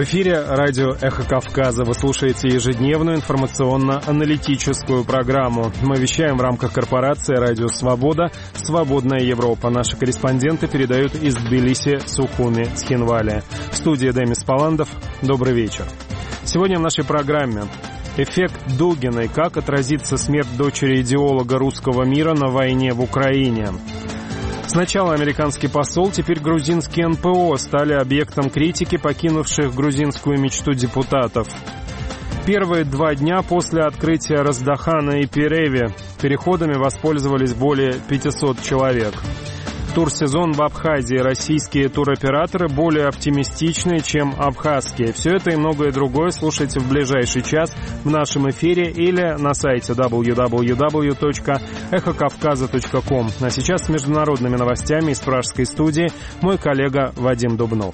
В эфире радио «Эхо Кавказа». Вы слушаете ежедневную информационно-аналитическую программу. Мы вещаем в рамках корпорации «Радио Свобода», «Свободная Европа». Наши корреспонденты передают из Тбилиси, Сухуми, Цхинвали. В студии Демис Паландов. Добрый вечер. Сегодня в нашей программе эффект Дугиной. Как отразится смерть дочери идеолога русского мира на войне в Украине? Сначала американский посол, теперь грузинский НПО стали объектом критики покинувших грузинскую мечту депутатов. Первые 2 дня после открытия Раздахана и Переви переходами воспользовались более 500 человек. Турсезон в Абхазии. Российские туроператоры более оптимистичны, чем абхазские. Все это и многое другое слушайте в ближайший час в нашем эфире или на сайте www.эхокавказа.ком. А сейчас с международными новостями из пражской студии мой коллега Вадим Дубнов.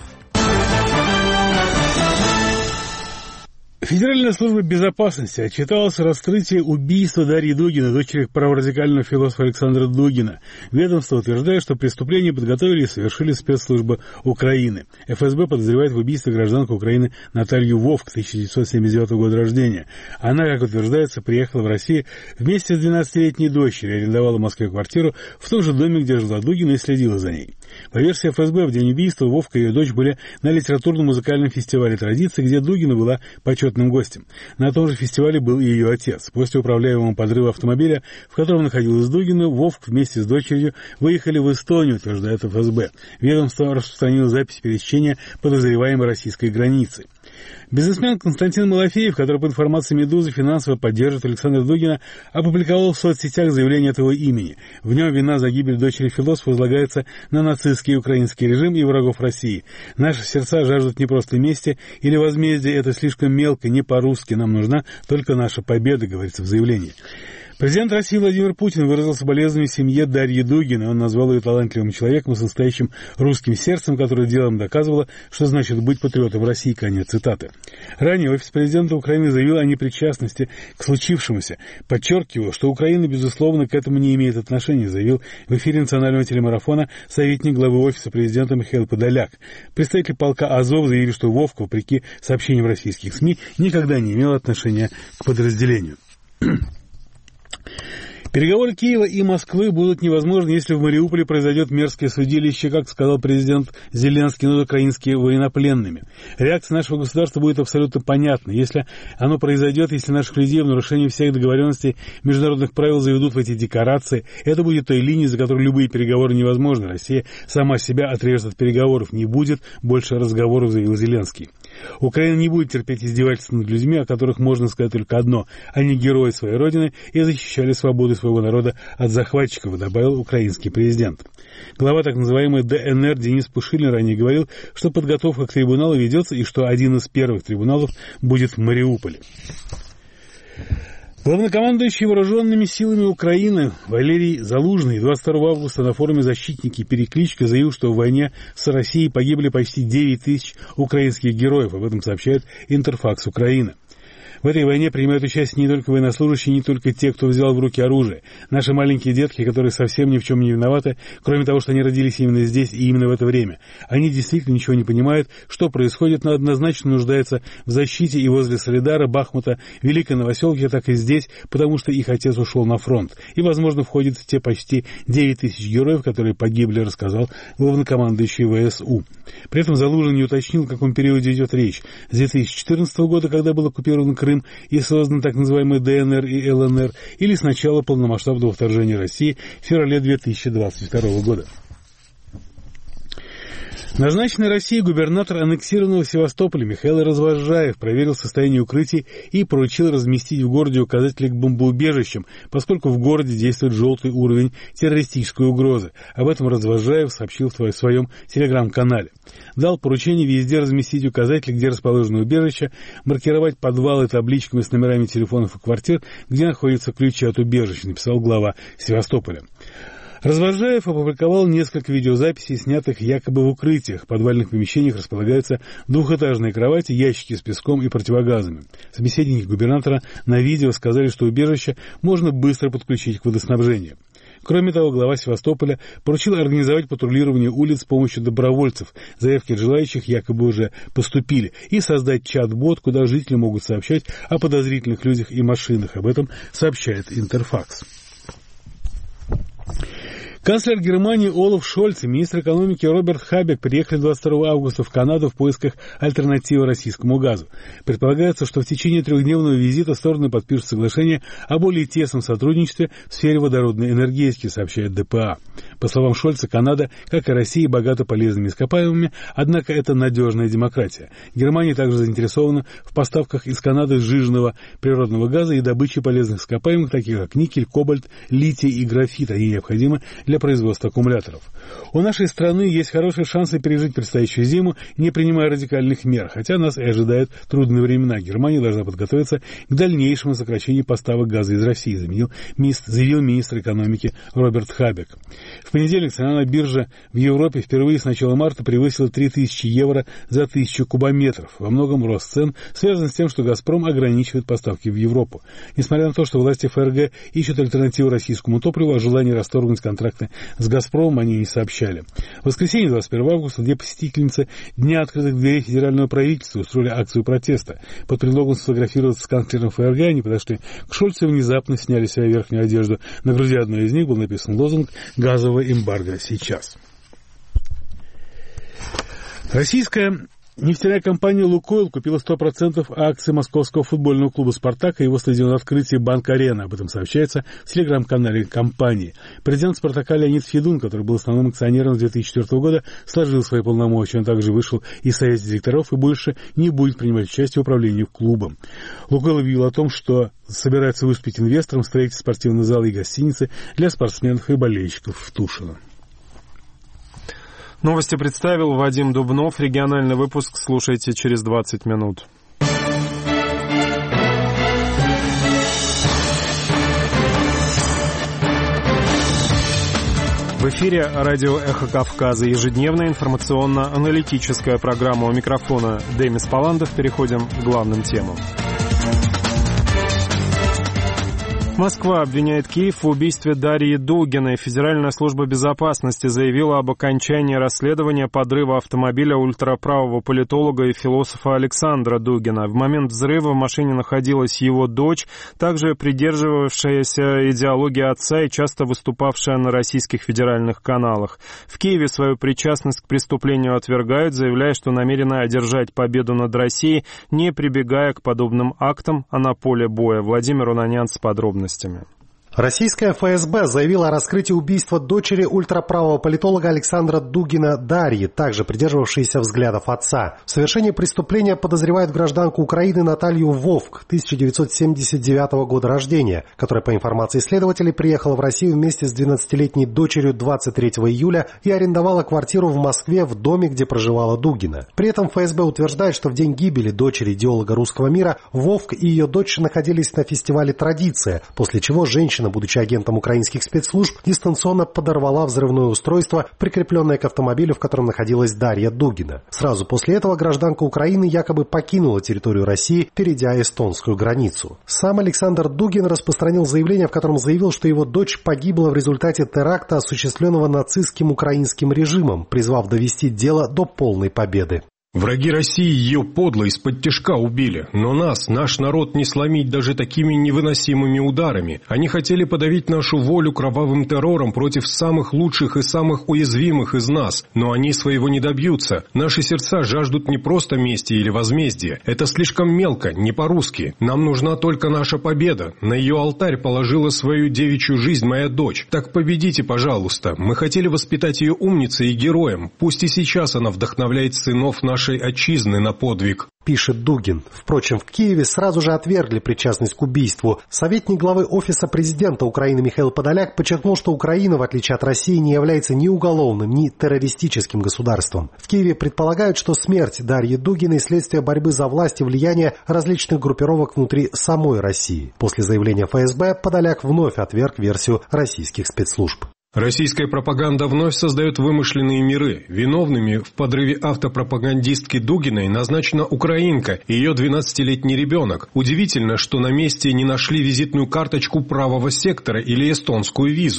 Федеральная служба безопасности отчиталась о раскрытии убийства Дарьи Дугиной, дочери праворадикального философа Александра Дугина. Ведомство утверждает, что преступление подготовили и совершили спецслужбы Украины. ФСБ подозревает в убийстве гражданку Украины Наталью Вовк, 1979 года рождения. Она, как утверждается, приехала в Россию вместе с 12-летней дочерью и арендовала в Москве квартиру в том же доме, где жила Дугина, и следила за ней. По версии ФСБ, в день убийства Вовка и ее дочь были на литературно-музыкальном фестивале традиций, где Дугина была почетным гостем. На том же фестивале был и ее отец. После управляемого подрыва автомобиля, в котором находилась Дугина, Вовк вместе с дочерью выехали в Эстонию, утверждает ФСБ. Ведомство распространило запись пересечения подозреваемой российской границы. Бизнесмен Константин Малафеев, который, по информации «Медузы», финансово поддерживает Александра Дугина, опубликовал в соцсетях заявление от его имени. В нем вина за гибель дочери философа возлагается на нацистский и украинский режим и врагов России. Наши сердца жаждут не просто мести или возмездия, это слишком мелко, не по-русски, нам нужна только наша победа, говорится в заявлении. Президент России Владимир Путин выразил соболезнования семье Дарьи Дугиной. Он назвал ее талантливым человеком с настоящим русским сердцем, которое делом доказывало, что значит быть патриотом России. Конец цитаты. Ранее офис президента Украины заявил о непричастности к случившемуся. Подчеркивал, что Украина, безусловно, к этому не имеет отношения, заявил в эфире национального телемарафона советник главы офиса президента Михаил Подоляк. Представитель полка Азов заявил, что Вовка, вопреки сообщениям российских СМИ, никогда не имел отношения к подразделению. Переговоры Киева и Москвы будут невозможны, если в Мариуполе произойдет мерзкое судилище, как сказал президент Зеленский, над украинскими военнопленными. Реакция нашего государства будет абсолютно понятна. Если оно произойдет, если наших людей в нарушении всех договоренностей международных правил заведут в эти декорации, это будет той линией, за которой любые переговоры невозможны. Россия сама себя отрежет от переговоров. Не будет больше разговоров, заявил Зеленский. Украина не будет терпеть издевательств над людьми, о которых можно сказать только одно. Они герои своей родины и защищали свободу своего народа от захватчиков, добавил украинский президент. Глава так называемой ДНР Денис Пушилин ранее говорил, что подготовка к трибуналу ведется и что один из первых трибуналов будет в Мариуполе. Главнокомандующий вооруженными силами Украины Валерий Залужный 22 августа на форуме «Защитники. Перекличка» заявил, что в войне с Россией погибли почти 9 тысяч украинских героев. Об этом сообщает Интерфакс Украина. В этой войне принимают участие не только военнослужащие, не только те, кто взял в руки оружие. Наши маленькие детки, которые совсем ни в чем не виноваты, кроме того, что они родились именно здесь и именно в это время. Они действительно ничего не понимают, что происходит, но однозначно нуждаются в защите и возле Солидара, Бахмута, Великой Новоселки, так и здесь, потому что их отец ушел на фронт. И, возможно, входит в те почти 9 тысяч героев, которые погибли, рассказал главнокомандующий ВСУ. При этом Залужный не уточнил, о каком периоде идет речь. С 2014 года, когда был оккупирован Крым и создан так называемый ДНР и ЛНР, или с начала полномасштабного вторжения России в феврале 2022 года. Назначенный Россией губернатор аннексированного Севастополя Михаил Развозжаев проверил состояние укрытий и поручил разместить в городе указатели к бомбоубежищам, поскольку в городе действует желтый уровень террористической угрозы. Об этом Развозжаев сообщил в своем телеграм-канале. Дал поручение везде разместить указатели, где расположены убежища, маркировать подвалы табличками с номерами телефонов и квартир, где находятся ключи от убежищ, написал глава Севастополя. Развозжаев опубликовал несколько видеозаписей, снятых якобы в укрытиях. В подвальных помещениях располагаются двухэтажные кровати, ящики с песком и противогазами. Собеседники губернатора на видео сказали, что убежище можно быстро подключить к водоснабжению. Кроме того, глава Севастополя поручил организовать патрулирование улиц с помощью добровольцев. Заявки от желающих якобы уже поступили. И создать чат-бот, куда жители могут сообщать о подозрительных людях и машинах. Об этом сообщает Интерфакс. Канцлер Германии Олаф Шольц и министр экономики Роберт Хабек приехали 22 августа в Канаду в поисках альтернативы российскому газу. Предполагается, что в течение 3-дневного визита стороны подпишут соглашение о более тесном сотрудничестве в сфере водородной энергетики, сообщает ДПА. По словам Шольца, Канада, как и Россия, богата полезными ископаемыми, однако это надежная демократия. Германия также заинтересована в поставках из Канады сжиженного природного газа и добыче полезных ископаемых, таких как никель, кобальт, литий и графит. Они необходимы для производства аккумуляторов. У нашей страны есть хорошие шансы пережить предстоящую зиму, не принимая радикальных мер, хотя нас и ожидают трудные времена. Германия должна подготовиться к дальнейшему сокращению поставок газа из России, заявил министр экономики Роберт Хабек. В понедельник цена на бирже в Европе впервые с начала марта превысила 3000 евро за 1000 кубометров. Во многом рост цен связан с тем, что «Газпром» ограничивает поставки в Европу. Несмотря на то, что власти ФРГ ищут альтернативу российскому топливу, о желании расторгнуть контракты с «Газпромом» они не сообщали. В воскресенье, 21 августа, две посетительницы Дня открытых дверей федерального правительства устроили акцию протеста. Под предлогом сфотографироваться с канцлером ФРГ они подошли к Шольцу и внезапно сняли с себя верхнюю одежду. На груди одной из них был написан лозунг «Газового эмбарго сейчас». Российская нефтяная компания «Лукойл» купила 100% акций московского футбольного клуба «Спартак» и его стадиона открытия «Банк-Арена». Об этом сообщается в телеграм-канале компании. Президент «Спартака» Леонид Федун, который был основным акционером с 2004 года, сложил свои полномочия. Он также вышел из совета директоров и больше не будет принимать участие в управлении клубом. «Лукойл» объявил о том, что собирается выступить инвестором в строительстве спортивного зала и гостиницы для спортсменов и болельщиков в Тушино. Новости представил Вадим Дубнов. Региональный выпуск слушайте через 20 минут. В эфире радио «Эхо Кавказа». Ежедневная информационно-аналитическая программа. У микрофона Демис Паландов. Переходим к главным темам. Москва обвиняет Киев в убийстве Дарьи Дугиной. Федеральная служба безопасности заявила об окончании расследования подрыва автомобиля ультраправого политолога и философа Александра Дугина. В момент взрыва в машине находилась его дочь, также придерживавшаяся идеологии отца и часто выступавшая на российских федеральных каналах. В Киеве свою причастность к преступлению отвергают, заявляя, что намерены одержать победу над Россией, не прибегая к подобным актам, а на поле боя. Владимир Унанян с подробностями. Российская ФСБ заявила о раскрытии убийства дочери ультраправого политолога Александра Дугина Дарьи, также придерживавшейся взглядов отца. В совершении преступления подозревают гражданку Украины Наталью Вовк, 1979 года рождения, которая, по информации следователей, приехала в Россию вместе с 12-летней дочерью 23 июля и арендовала квартиру в Москве в доме, где проживала Дугина. При этом ФСБ утверждает, что в день гибели дочери идеолога русского мира Вовк и ее дочь находились на фестивале «Традиция», после чего женщина, будучи агентом украинских спецслужб, дистанционно подорвала взрывное устройство, прикрепленное к автомобилю, в котором находилась Дарья Дугина. Сразу после этого гражданка Украины якобы покинула территорию России, перейдя эстонскую границу. Сам Александр Дугин распространил заявление, в котором заявил, что его дочь погибла в результате теракта, осуществленного нацистским украинским режимом, призвав довести дело до полной победы. Враги России ее подло из-под тишка убили, но нас, наш народ, не сломить даже такими невыносимыми ударами. Они хотели подавить нашу волю кровавым террором против самых лучших и самых уязвимых из нас, но они своего не добьются. Наши сердца жаждут не просто мести или возмездия. Это слишком мелко, не по-русски. Нам нужна только наша победа. На ее алтарь положила свою девичью жизнь моя дочь. Так победите, пожалуйста. Мы хотели воспитать ее умницей и героем. Пусть и сейчас она вдохновляет сынов нашей отчизны на подвиг, пишет Дугин. Впрочем, в Киеве сразу же отвергли причастность к убийству. Советник главы Офиса президента Украины Михаил Подоляк подчеркнул, что Украина, в отличие от России, не является ни уголовным, ни террористическим государством. В Киеве предполагают, что смерть Дарьи Дугиной – следствие борьбы за власть и влияние различных группировок внутри самой России. После заявления ФСБ Подоляк вновь отверг версию российских спецслужб. Российская пропаганда вновь создает вымышленные миры. Виновными в подрыве автопропагандистки Дугиной назначена украинка и ее 12-летний ребенок. Удивительно, что на месте не нашли визитную карточку правого сектора или эстонскую визу.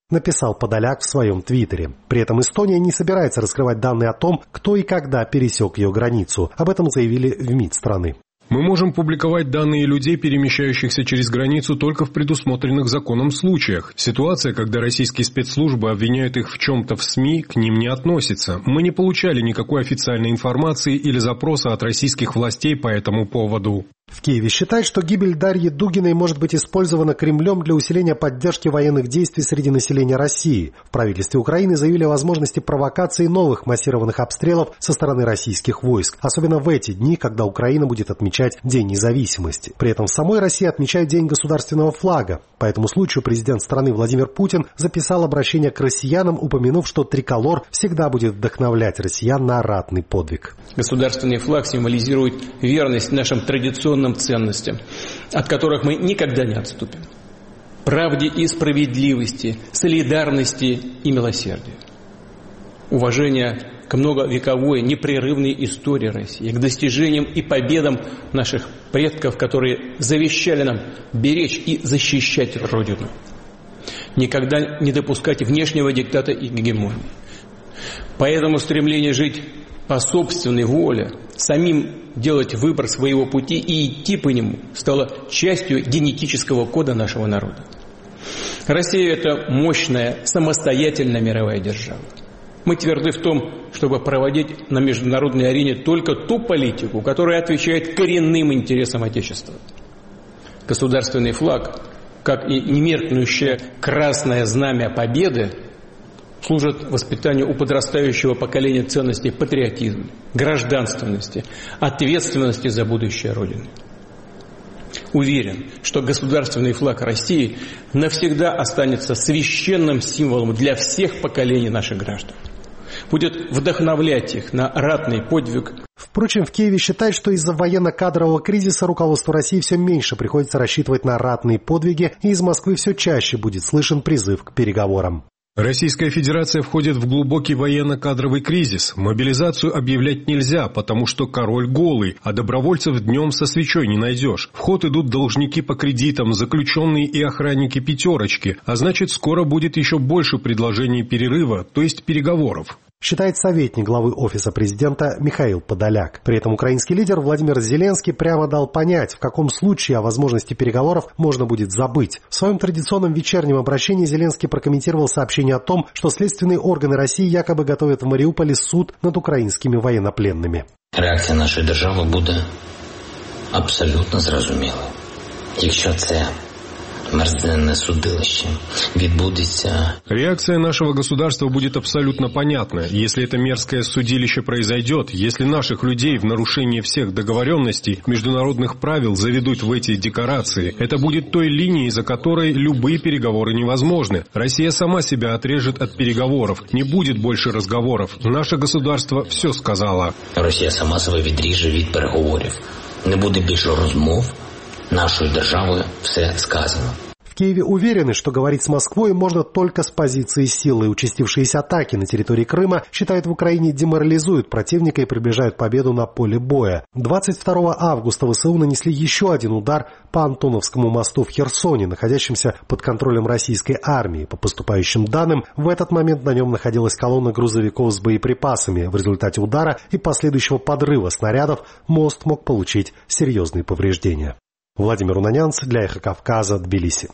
написал Подоляк в своем твиттере. При этом Эстония не собирается раскрывать данные о том, кто и когда пересек ее границу. Об этом заявили в МИД страны. Мы можем публиковать данные людей, перемещающихся через границу, только в предусмотренных законом случаях. Ситуация, когда российские спецслужбы обвиняют их в чем-то в СМИ, к ним не относится. Мы не получали никакой официальной информации или запроса от российских властей по этому поводу. В Киеве считают, что гибель Дарьи Дугиной может быть использована Кремлем для усиления поддержки военных действий среди населения России. В правительстве Украины заявили о возможности провокации новых массированных обстрелов со стороны российских войск, особенно в эти дни, когда Украина будет отмечать День независимости. При этом в самой России отмечают День государственного флага. По этому случаю президент страны Владимир Путин записал обращение к россиянам, упомянув, что триколор всегда будет вдохновлять россиян на ратный подвиг. Государственный флаг символизирует верность нашим традиционным ценностям, от которых мы никогда не отступим. Правде и справедливости, солидарности и милосердию. Уважение к многовековой непрерывной истории России, к достижениям и победам наших предков, которые завещали нам беречь и защищать Родину. Никогда не допускать внешнего диктата и гегемонии. Поэтому стремление жить по собственной воле, самим делать выбор своего пути и идти по нему стало частью генетического кода нашего народа. Россия – это мощная, самостоятельная мировая держава. Мы тверды в том, чтобы проводить на международной арене только ту политику, которая отвечает коренным интересам Отечества. Государственный флаг, как и немеркнущее красное знамя победы, служат воспитанию у подрастающего поколения ценностей патриотизма, гражданственности, ответственности за будущее Родины. Уверен, что государственный флаг России навсегда останется священным символом для всех поколений наших граждан. Будет вдохновлять их на ратный подвиг. Впрочем, в Киеве считают, что из-за военно-кадрового кризиса руководству России все меньше приходится рассчитывать на ратные подвиги, и из Москвы все чаще будет слышен призыв к переговорам. Российская Федерация входит в глубокий военно-кадровый кризис. Мобилизацию объявлять нельзя, потому что король голый, а добровольцев днем со свечой не найдешь. В ход идут должники по кредитам, заключенные и охранники пятерочки, а значит, скоро будет еще больше предложений перерыва, то есть переговоров. Считает советник главы Офиса президента Михаил Подоляк. При этом украинский лидер Владимир Зеленский прямо дал понять, в каком случае о возможности переговоров можно будет забыть. В своем традиционном вечернем обращении Зеленский прокомментировал сообщение о том, что следственные органы России якобы готовят в Маріуполі суд над українськими воєннопленними. Реакція нашої держави буде абсолютно зрозумілою. Якщо це мерзенне судилище відбудеться. Реакция нашего государства будет абсолютно понятна. Если это мерзкое судилище произойдет, если наших людей в нарушение всех договоренностей, международных правил заведут в эти декорации, это будет той линией, за которой любые переговоры невозможны. Россия сама себя отрежет от переговоров. Не будет больше разговоров. Наше государство все сказало. Росія сама себе відріже від переговорів. Не буде більше розмов. Нашей державой все сказано. В Киеве уверены, что говорить с Москвой можно только с позиции силы. Участившиеся атаки на территории Крыма, считают, в Украине деморализуют противника и приближают победу на поле боя. 22 августа ВСУ нанесли еще один удар по Антоновскому мосту в Херсоне, находящемся под контролем российской армии. По поступающим данным, в этот момент на нем находилась колонна грузовиков с боеприпасами. В результате удара и последующего подрыва снарядов мост мог получить серьезные повреждения. Владимир Унанянц для Эхо Кавказа, Тбилиси.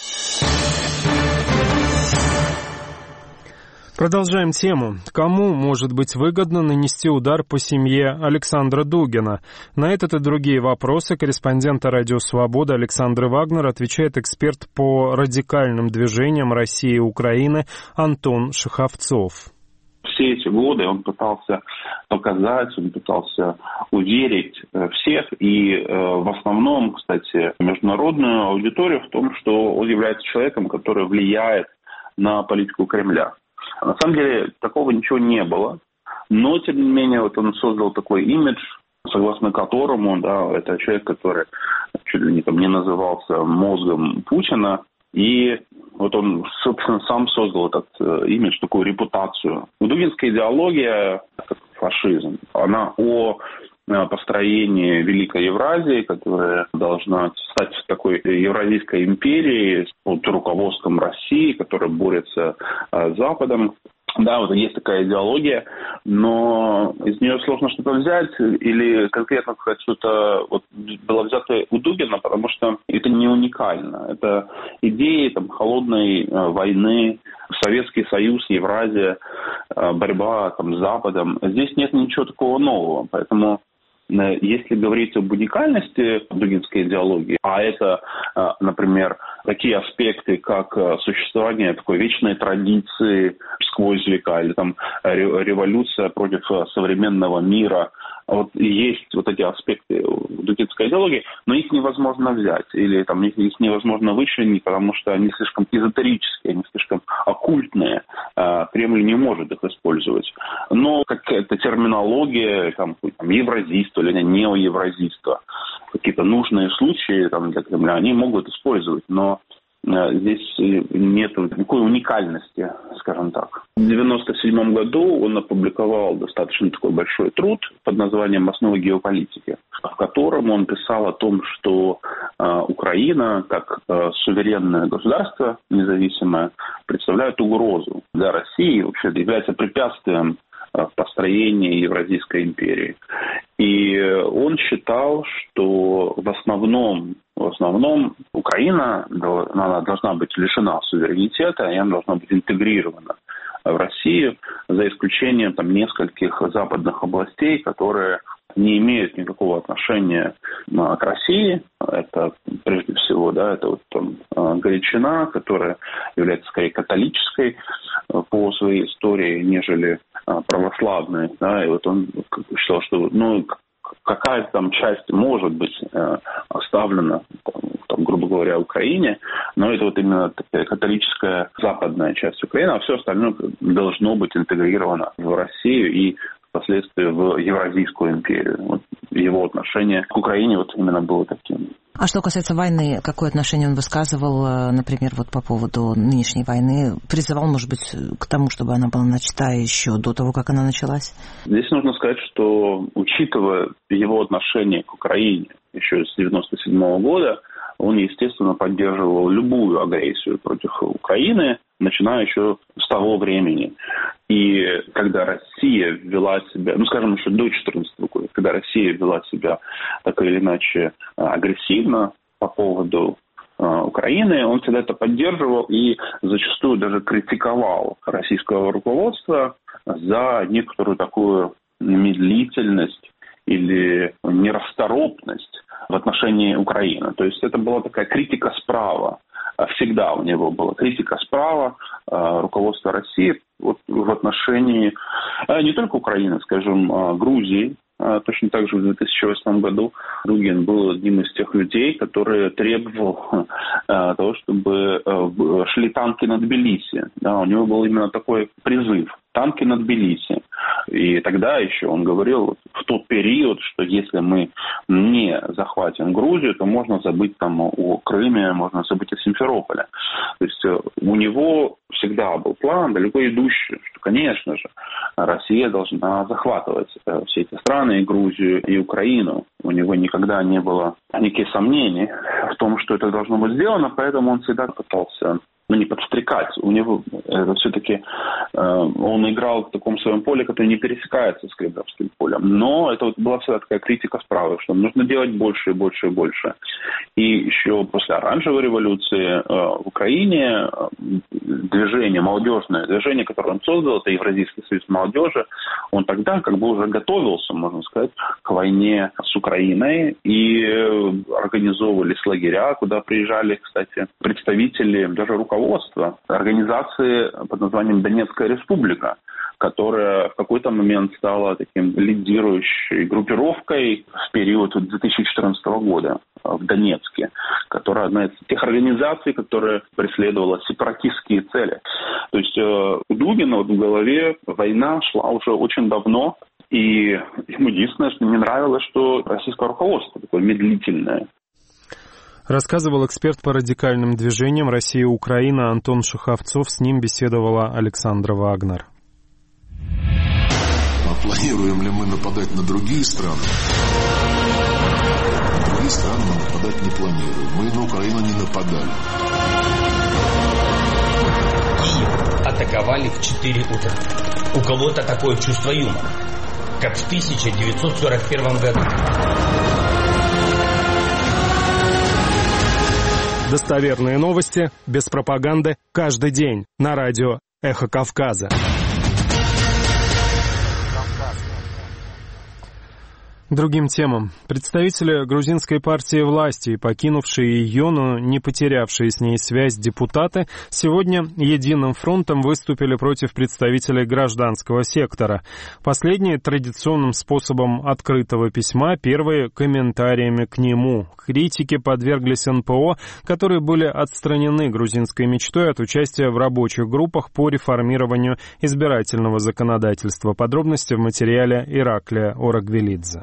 Продолжаем тему. Кому может быть выгодно нанести удар по семье Александра Дугина? На этот и другие вопросы корреспондента «Радио Свобода» Александр Вагнер отвечает эксперт по радикальным движениям России и Украины Антон Шаховцов. Все эти годы он пытался показать, он пытался уверить всех и в основном, кстати, международную аудиторию в том, что он является человеком, который влияет на политику Кремля. На самом деле такого ничего не было, но тем не менее вот он создал такой имидж, согласно которому, да, это человек, который чуть ли не назывался мозгом Путина. И вот он, собственно, сам создал этот имидж, такую репутацию. Дугинская идеология – это фашизм. Она о построении Великой Евразии, которая должна стать такой Евразийской империей под руководством России, которая борется с Западом. Да, вот есть такая идеология, но из нее сложно что-то взять или конкретно сказать, что-то вот было взято у Дугина, потому что это не уникально. Это идеи холодной войны, Советский Союз, Евразия, борьба с Западом. Здесь нет ничего такого нового, поэтому если говорить об уникальности дугинской идеологии, а это, например, такие аспекты, как существование такой вечной традиции сквозь века, или революция против современного мира, вот есть вот эти аспекты дугинской идеологии, но их невозможно взять, или их невозможно вычленить, потому что они слишком эзотерические, они слишком оккультные, Кремль не может их использовать. Но какая-то терминология, евразийство или неоевразийство, какие-то нужные случаи для Кремля, они могут использовать, но здесь нет никакой уникальности, скажем так. В 1997 году он опубликовал достаточно такой большой труд под названием «Основы геополитики», в котором он писал о том, что Украина, как суверенное государство, независимое, представляет угрозу для России, вообще является препятствием в построении Евразийской империи. И он считал, что в основном Украина она должна быть лишена суверенитета, и она должна быть интегрирована в Россию, за исключением нескольких западных областей, которые не имеют никакого отношения к России. Это прежде всего, это Галичина, которая является скорее католической по своей истории, нежели православной. И вот он считал, что какая-то часть может быть оставлена, грубо говоря, Украине, но это именно такая католическая западная часть Украины, а все остальное должно быть интегрировано в Россию и впоследствии в Евразийскую империю. Вот его отношение к Украине именно было таким. А что касается войны, какое отношение он высказывал, например, по поводу нынешней войны? Призывал, может быть, к тому, чтобы она была начата еще до того, как она началась? Здесь нужно сказать, что, учитывая его отношение к Украине еще с 1997 года, он, естественно, поддерживал любую агрессию против Украины, начиная еще с того времени. И когда Россия вела себя, еще до 2014 года, когда Россия вела себя так или иначе агрессивно по поводу Украины, он всегда это поддерживал и зачастую даже критиковал российское руководство за некоторую такую медлительность или нерасторопность в отношении Украины. То есть это была такая критика справа. Всегда у него была критика справа руководства России в отношении не только Украины, скажем, Грузии. Точно так же в 2008 году Дугин был одним из тех людей, который требовал того, чтобы шли танки на Тбилиси. У него был именно такой призыв. Танки на Тбилиси. И тогда еще он говорил в тот период, что если мы не захватим Грузию, то можно забыть о Крыме, можно забыть о Симферополе. То есть у него всегда был план далеко идущий, что, конечно же, Россия должна захватывать все эти страны, и Грузию, и Украину. У него никогда не было никаких сомнений в том, что это должно быть сделано, поэтому он всегда пытался не подстрекать. У него все-таки он играл в таком своем поле, которое не пересекается с Кремлевским полем. Но это была всегда такая критика справа, что нужно делать больше и больше и больше. И еще после Оранжевой революции в Украине движение, молодежное движение, которое он создал, это Евразийский союз молодежи, он тогда уже готовился, можно сказать, к войне с Украиной и организовывались лагеря, куда приезжали, кстати, представители, даже руководства организации под названием Донецкая республика, которая в какой-то момент стала таким лидирующей группировкой в период 2014 года в Донецке, которая одна из тех организаций, которая преследовала сепаратистские цели. То есть у Дугина в голове война шла уже очень давно, и ему единственное, что не нравилось, что российское руководство такое медлительное. Рассказывал эксперт по радикальным движениям «Россия-Украина» Антон Шуховцов. С ним беседовала Александра Вагнер. А планируем ли мы нападать на другие страны? другие страны мы нападать не планируем. Мы на Украину не нападали. Киев атаковали в 4 утра. У кого-то такое чувство юмора, как в 1941 году. Достоверные новости, без пропаганды, каждый день на радио «Эхо Кавказа». Другим темам. Представители грузинской партии власти, покинувшие ее, но не потерявшие с ней связь депутаты, сегодня единым фронтом выступили против представителей гражданского сектора. Последние традиционным способом открытого письма, первые комментариями к нему. Критике подверглись НПО, которые были отстранены грузинской мечтой от участия в рабочих группах по реформированию избирательного законодательства. Подробности в материале Ираклия Орагвелидзе.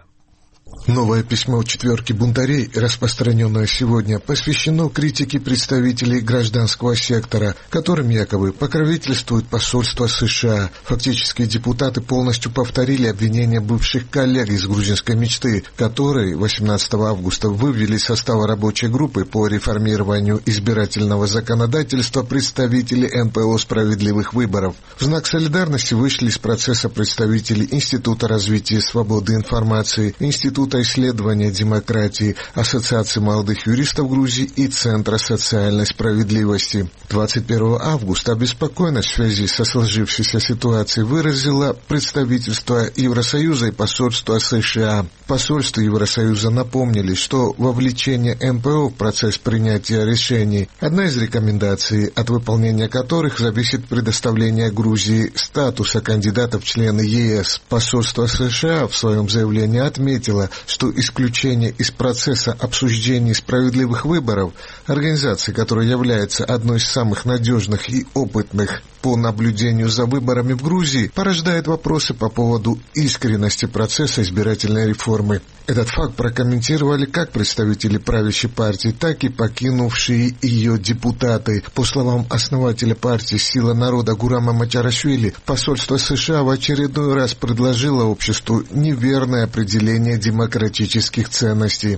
Новое письмо четверки бунтарей, распространенное сегодня, посвящено критике представителей гражданского сектора, которым якобы покровительствует посольство США. Фактически депутаты полностью повторили обвинения бывших коллег из грузинской мечты, которые 18 августа вывели из состава рабочей группы по реформированию избирательного законодательства представителей НПО «Справедливых выборов». В знак солидарности вышли из процесса представители Института развития свободы информации, Института исследования демократии, Ассоциации молодых юристов Грузии и Центра социальной справедливости. 21 августа обеспокоенность в связи со сложившейся ситуацией выразило представительство Евросоюза и посольство США. Посольство Евросоюза напомнили, что вовлечение НПО в процесс принятия решений – одна из рекомендаций, от выполнения которых зависит предоставление Грузии статуса кандидата в члены ЕС. Посольство США в своем заявлении отметило, что исключение из процесса обсуждений справедливых выборов, организации, которая является одной из самых надежных и опытных по наблюдению за выборами в Грузии, порождает вопросы по поводу искренности процесса избирательной реформы. Этот факт прокомментировали как представители правящей партии, так и покинувшие ее депутаты. По словам основателя партии «Сила народа» Гурама Мачарашвили, посольство США в очередной раз предложило обществу неверное определение демократических ценностей.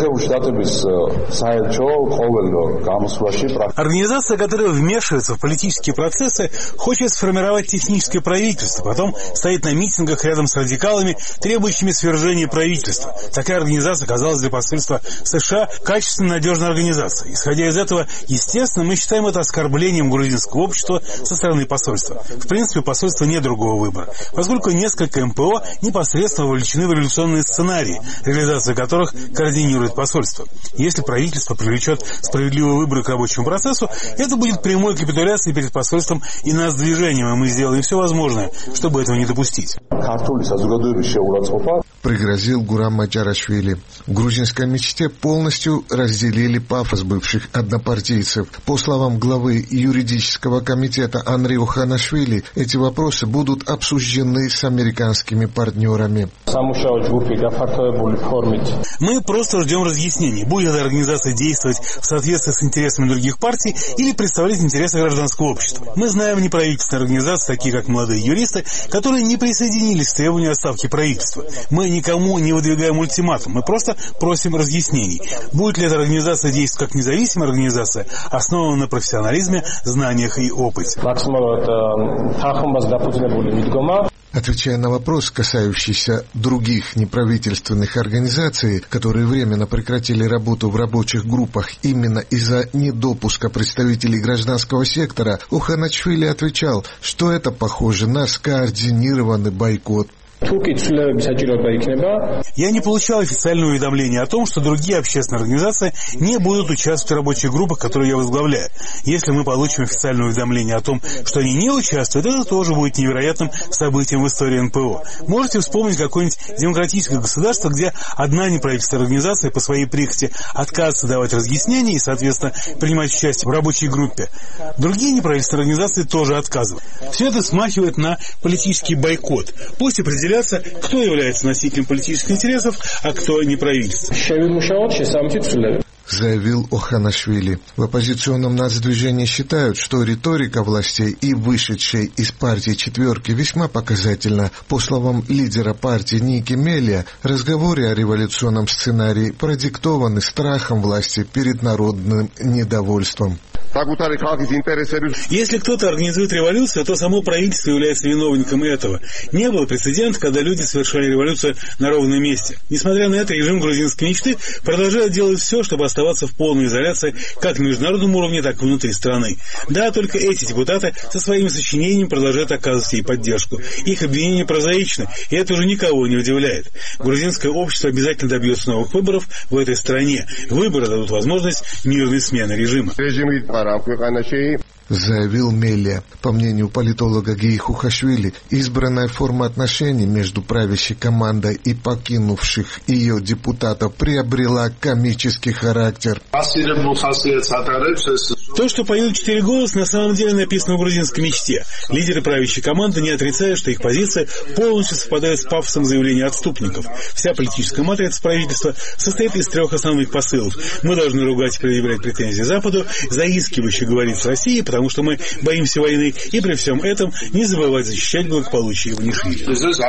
Организация, которая вмешивается в политические процессы, хочет сформировать техническое правительство, потом стоит на митингах рядом с радикалами, требующими свержения правительства. Такая организация оказалась для посольства США качественно надежной организацией. Исходя из этого, естественно, мы считаем это оскорблением грузинского общества со стороны посольства. В принципе, у посольства нет другого выбора, поскольку несколько МПО непосредственно вовлечены в революционные сценарии, реализацию которых координирует посольство. Если правительство привлечет справедливые выборы к рабочему процессу, это будет прямой капитуляцией перед посольством и нас движением, и мы сделаем все возможное, чтобы этого не допустить. Пригрозил Гурам Мачарашвили. В грузинской мечте полностью разделили пафос бывших однопартийцев. По словам главы юридического комитета Анри Оханашвили, эти вопросы будут обсуждены с американскими партнерами. Мы просто ждем разъяснений, будет эта организация действовать в соответствии с интересами других партий или представлять интересы гражданского общества. Мы знаем неправительственные организации, такие как молодые юристы, которые не присоединились к требованию отставки правительства. Мы никому не выдвигаем ультиматум, мы просто просим разъяснений. Будет ли эта организация действовать как независимая организация, основанная на профессионализме, знаниях и опыте? Отвечая на вопрос, касающийся других неправительственных организаций, которые временно прекратили работу в рабочих группах именно из-за недопуска представителей гражданского сектора, Оханашвили отвечал, что это похоже на скоординированный бойкот. Я не получал официального уведомления о том, что другие общественные организации не будут участвовать в рабочих группах, которые я возглавляю. Если мы получим официальное уведомление о том, что они не участвуют, это тоже будет невероятным событием в истории НПО. Можете вспомнить какое-нибудь демократическое государство, где одна неправительственная организация по своей прихоти отказывается давать разъяснения и, соответственно, принимать участие в рабочей группе. Другие неправительственные организации тоже отказывают. Все это смахивает на политический бойкот. Пусть определяется, кто является носителем политических интересов, а кто не правительство. заявил Оханашвили. В оппозиционном нацдвижении считают, что риторика властей и вышедшей из партии четверки весьма показательна. По словам лидера партии Ники Мелия, разговоры о революционном сценарии продиктованы страхом власти перед народным недовольством. Если кто-то организует революцию, то само правительство является виновником этого. Не было прецедента, когда люди совершали революцию на ровном месте. Несмотря на это, режим грузинской мечты продолжает делать все, чтобы оставаться в полной изоляции как на международном уровне, так и внутри страны. Да, только эти депутаты со своими сочинениями продолжают оказывать ей поддержку. Их обвинения прозаичны, и это уже никого не удивляет. Грузинское общество обязательно добьется новых выборов в этой стране. Выборы дадут возможность мирной смены режима. Заявил Мелия. По мнению политолога Гии Хухашвили, избранная форма отношений между правящей командой и покинувших ее депутатов приобрела комический характер. То, что поют «Четыре голоса», на самом деле написано в грузинской мечте. Лидеры правящей команды не отрицают, что их позиция полностью совпадает с пафосом заявления отступников. Вся политическая матрица правительства состоит из 3 основных посылов. Мы должны ругать и предъявлять претензии Западу, заискивающе говорить с Россией, потому что мы боимся войны, и при всем этом не забывать защищать благополучие Иванишвили.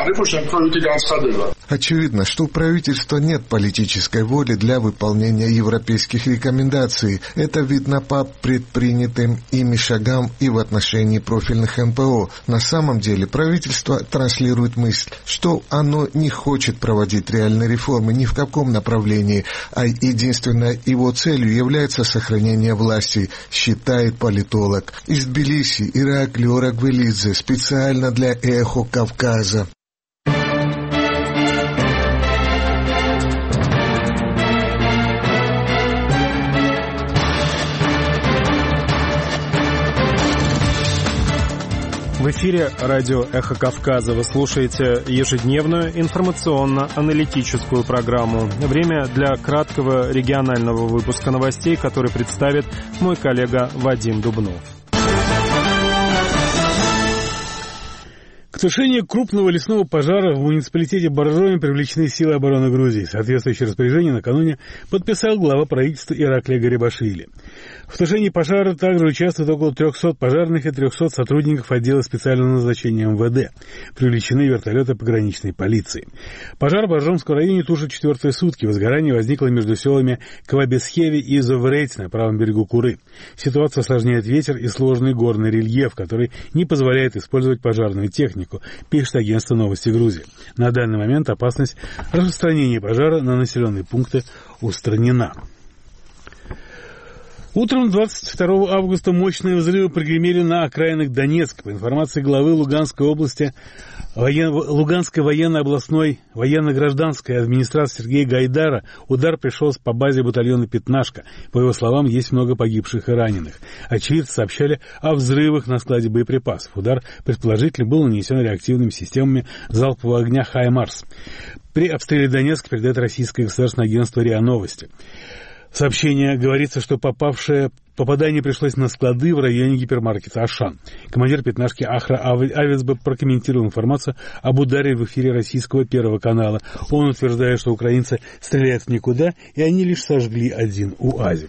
Очевидно, что у правительства нет политической воли для выполнения европейских рекомендаций. Это видно по предпринятым ими шагам и в отношении профильных НПО. На самом деле правительство транслирует мысль, что оно не хочет проводить реальные реформы ни в каком направлении, а единственной его целью является сохранение власти, считает политолог. Из Тбилиси Иракли Орагвелидзе специально для «Эхо Кавказа». В эфире радио «Эхо Кавказа». Вы слушаете ежедневную информационно-аналитическую программу. Время для краткого регионального выпуска новостей, который представит мой коллега Вадим Дубнов. К тушению крупного лесного пожара в муниципалитете Боржоми привлечены силы обороны Грузии. Соответствующее распоряжение накануне подписал глава правительства Ираклия Гарибашвили. В тушении пожара также участвуют около 300 пожарных и 300 сотрудников отдела специального назначения МВД. Привлечены вертолеты пограничной полиции. Пожар в Боржомском районе тушит 4-е сутки. Возгорание возникло между селами Квабесхеви и Зовреть на правом берегу Куры. Ситуацию осложняет ветер и сложный горный рельеф, который не позволяет использовать пожарную технику, пишет агентство «Новости Грузии». На данный момент опасность распространения пожара на населенные пункты устранена. Утром 22 августа мощные взрывы прогремели на окраинах Донецка. По информации главы Луганской области, Луганской военно-областной военно-гражданской администрации Сергея Гайдара, удар пришелся по базе батальона «Пятнашка». По его словам, есть много погибших и раненых. Очевидцы сообщали о взрывах на складе боеприпасов. Удар, предположительно, был нанесен реактивными системами залпового огня «Хаймарс». При обстреле Донецка, передает российское государственное агентство РИА Новости. В сообщении говорится, что попадание пришлось на склады в районе гипермаркета «Ашан». Командир «Пятнашки» Ахра Авецбе прокомментировал информацию об ударе в эфире российского Первого канала. Он утверждает, что украинцы стреляют в никуда, и они лишь сожгли один УАЗик.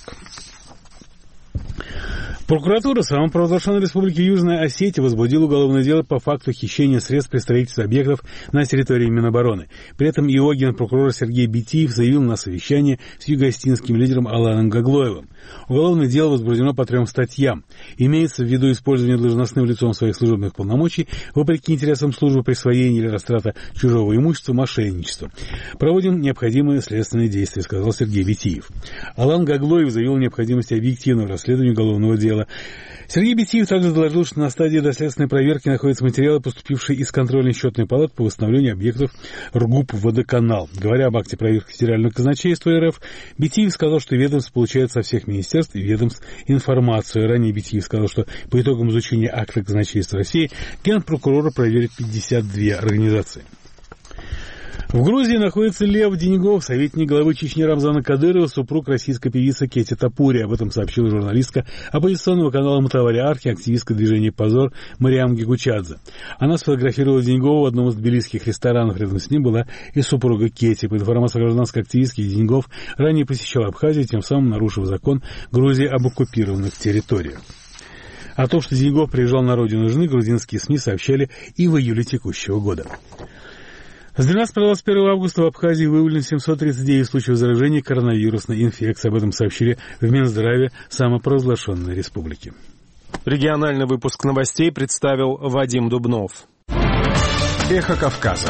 Прокуратура Самопровозглашенной Республики Южная Осетия возбудила уголовное дело по факту хищения средств при строительстве объектов на территории Минобороны. При этом ИО генпрокурор Сергей Битиев заявил на совещании с югоостинским лидером Аланом Гаглоевым. Уголовное дело возбуждено по 3 статьям. Имеется в виду использование должностным лицом своих служебных полномочий, вопреки интересам службы, присвоения или растрата чужого имущества, мошенничество. Проводим необходимые следственные действия, сказал Сергей Битиев. Алан Гаглоев заявил о необходимости объективного расследования уголовного дела. Сергей Битиев также доложил, что на стадии доследственной проверки находятся материалы, поступившие из контрольной счетной палаты по восстановлению объектов РГУП «Водоканал». Говоря об акте проверки Федерального казначейства РФ, Битиев сказал, что ведомство получает со всех министерств и ведомств информацию. Ранее Битиев сказал, что по итогам изучения акта казначейства России генпрокурора проверит 52 организации. В Грузии находится Лев Деньгов, советник главы Чечни Рамзана Кадырова, супруг российской певицы Кети Топури. Об этом сообщила журналистка оппозиционного канала «Мутавари-Архи», активистка движения «Позор» Мариам Гигучадзе. Она сфотографировала Деньгова в одном из тбилисских ресторанов. Рядом с ним была и супруга Кети. По информации гражданской активистки, Деньгов ранее посещал Абхазию, тем самым нарушив закон Грузии об оккупированных территориях. О том, что Деньгов приезжал на родину жены, грузинские СМИ сообщали и в июле текущего года. С 12 по 21 августа в Абхазии выявлено 739 случаев заражения коронавирусной инфекцией. Об этом сообщили в Минздраве самопровозглашенной республики. Региональный выпуск новостей представил Вадим Дубнов. Эхо Кавказа.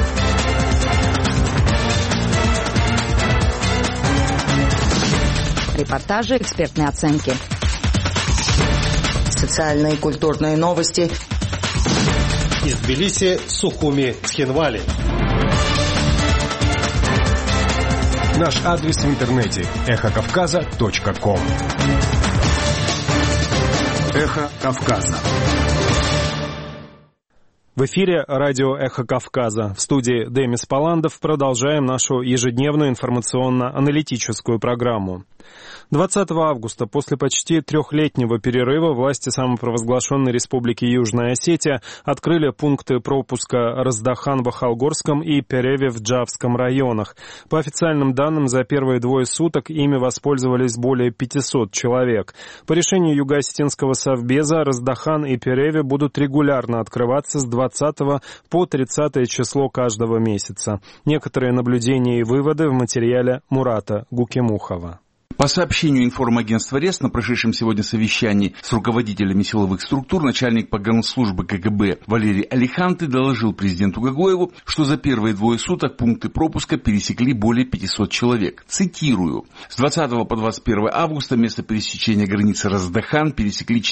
Репортажи, экспертные оценки. Социальные и культурные новости. Из Тбилиси, Сухуми, Цхинвали. Наш адрес в интернете эхокавказа.ком. Эхо Кавказа. В эфире радио «Эхо Кавказа». В студии Демис Паландов продолжаем нашу ежедневную информационно-аналитическую программу. 20 августа, после почти трехлетнего перерыва, власти самопровозглашенной Республики Южная Осетия открыли пункты пропуска Раздахан в Ахалгорском и Переве в Джавском районах. По официальным данным, за первые двое суток ими воспользовались более 500 человек. По решению Юго-Осетинского совбеза, Раздахан и Переве будут регулярно открываться с 20 по 30 число каждого месяца. Некоторые наблюдения и выводы в материале Мурата Гукимухова. По сообщению информагентства РЕС, на прошедшем сегодня совещании с руководителями силовых структур, начальник погранслужбы КГБ Валерий Алиханты доложил президенту Гагоеву, что за первые двое суток пункты пропуска пересекли более 500 человек. Цитирую. С 20 по 21 августа место пересечения границы Раздахан пересекли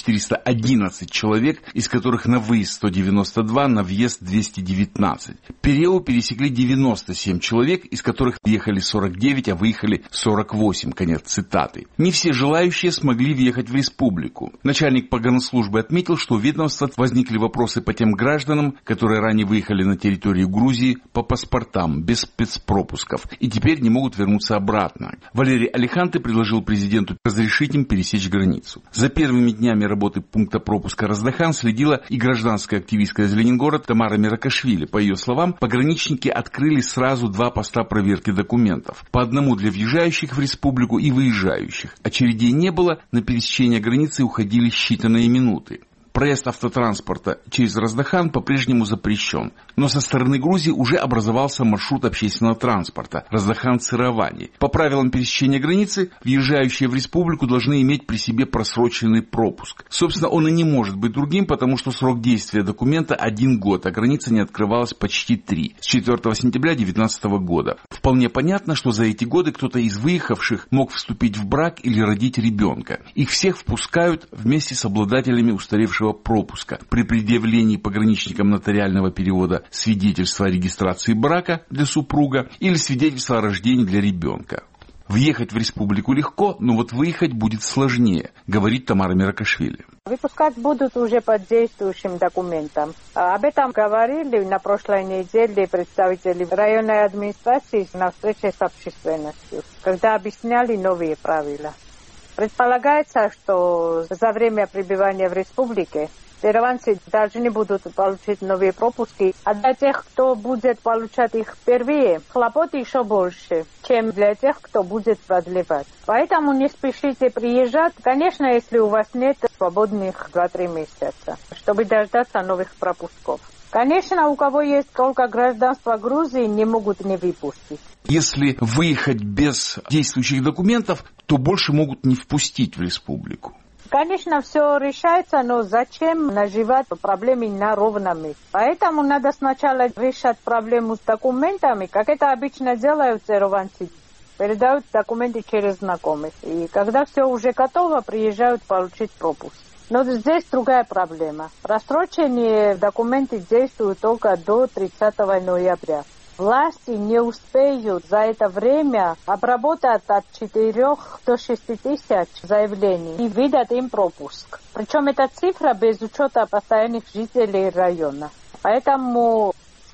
411 человек, из которых на выезд 192, на въезд 219. Переу пересекли 97 человек, из которых въехали 49, а выехали 48. Конец цитаты. Не все желающие смогли въехать в республику. Начальник погранслужбы отметил, что у ведомства возникли вопросы по тем гражданам, которые ранее выехали на территорию Грузии по паспортам, без спецпропусков, и теперь не могут вернуться обратно. Валерий Алиханты предложил президенту разрешить им пересечь границу. За первыми днями работы пункта пропуска Раздахан следила и гражданская активистка из Ленинграда Тамара Миракашвили. По ее словам, пограничники открыли сразу 2 поста проверки документов. По одному для въезжающих в республику и выезжающих. Очередей не было, на пересечение границы уходили считанные минуты. Проезд автотранспорта через Раздахан по-прежнему запрещен. Но со стороны Грузии уже образовался маршрут общественного транспорта Раздахан-Цировани. По правилам пересечения границы, въезжающие в республику должны иметь при себе просроченный пропуск. Собственно, он и не может быть другим, потому что срок действия документа 1 год, а граница не открывалась почти 3, с 4 сентября 2019 года. Вполне понятно, что за эти годы кто-то из выехавших мог вступить в брак или родить ребенка. Их всех впускают вместе с обладателями устаревшего пропуска. При предъявлении пограничникам нотариального перевода свидетельства о регистрации брака для супруга или свидетельства о рождении для ребенка. Въехать в республику легко, но вот выехать будет сложнее, говорит Тамара Миракашвили. Выпускать будут уже по действующим документам. Об этом говорили на прошлой неделе представители районной администрации на встрече с общественностью, когда объясняли новые правила. Предполагается, что за время пребывания в республике ирландцы должны будут получить новые пропуски, а для тех, кто будет получать их впервые, хлопот еще больше, чем для тех, кто будет продлевать. Поэтому не спешите приезжать, конечно, если у вас нет свободных 2-3 месяца, чтобы дождаться новых пропусков. Конечно, у кого есть только гражданство Грузии, не могут не выпустить. Если выехать без действующих документов, то больше могут не впустить в республику. Конечно, все решается, но зачем наживать проблемы на ровном месте? Поэтому надо сначала решать проблему с документами, как это обычно делают ирландцы. Передают документы через знакомых. И когда все уже готово, приезжают получить пропуск. Но здесь другая проблема. Просроченные документы действуют только до 30 ноября. Власти не успеют за это время обработать от 4 до 6 тысяч заявлений и выдать им пропуск. Причем эта цифра без учета постоянных жителей района. Поэтому,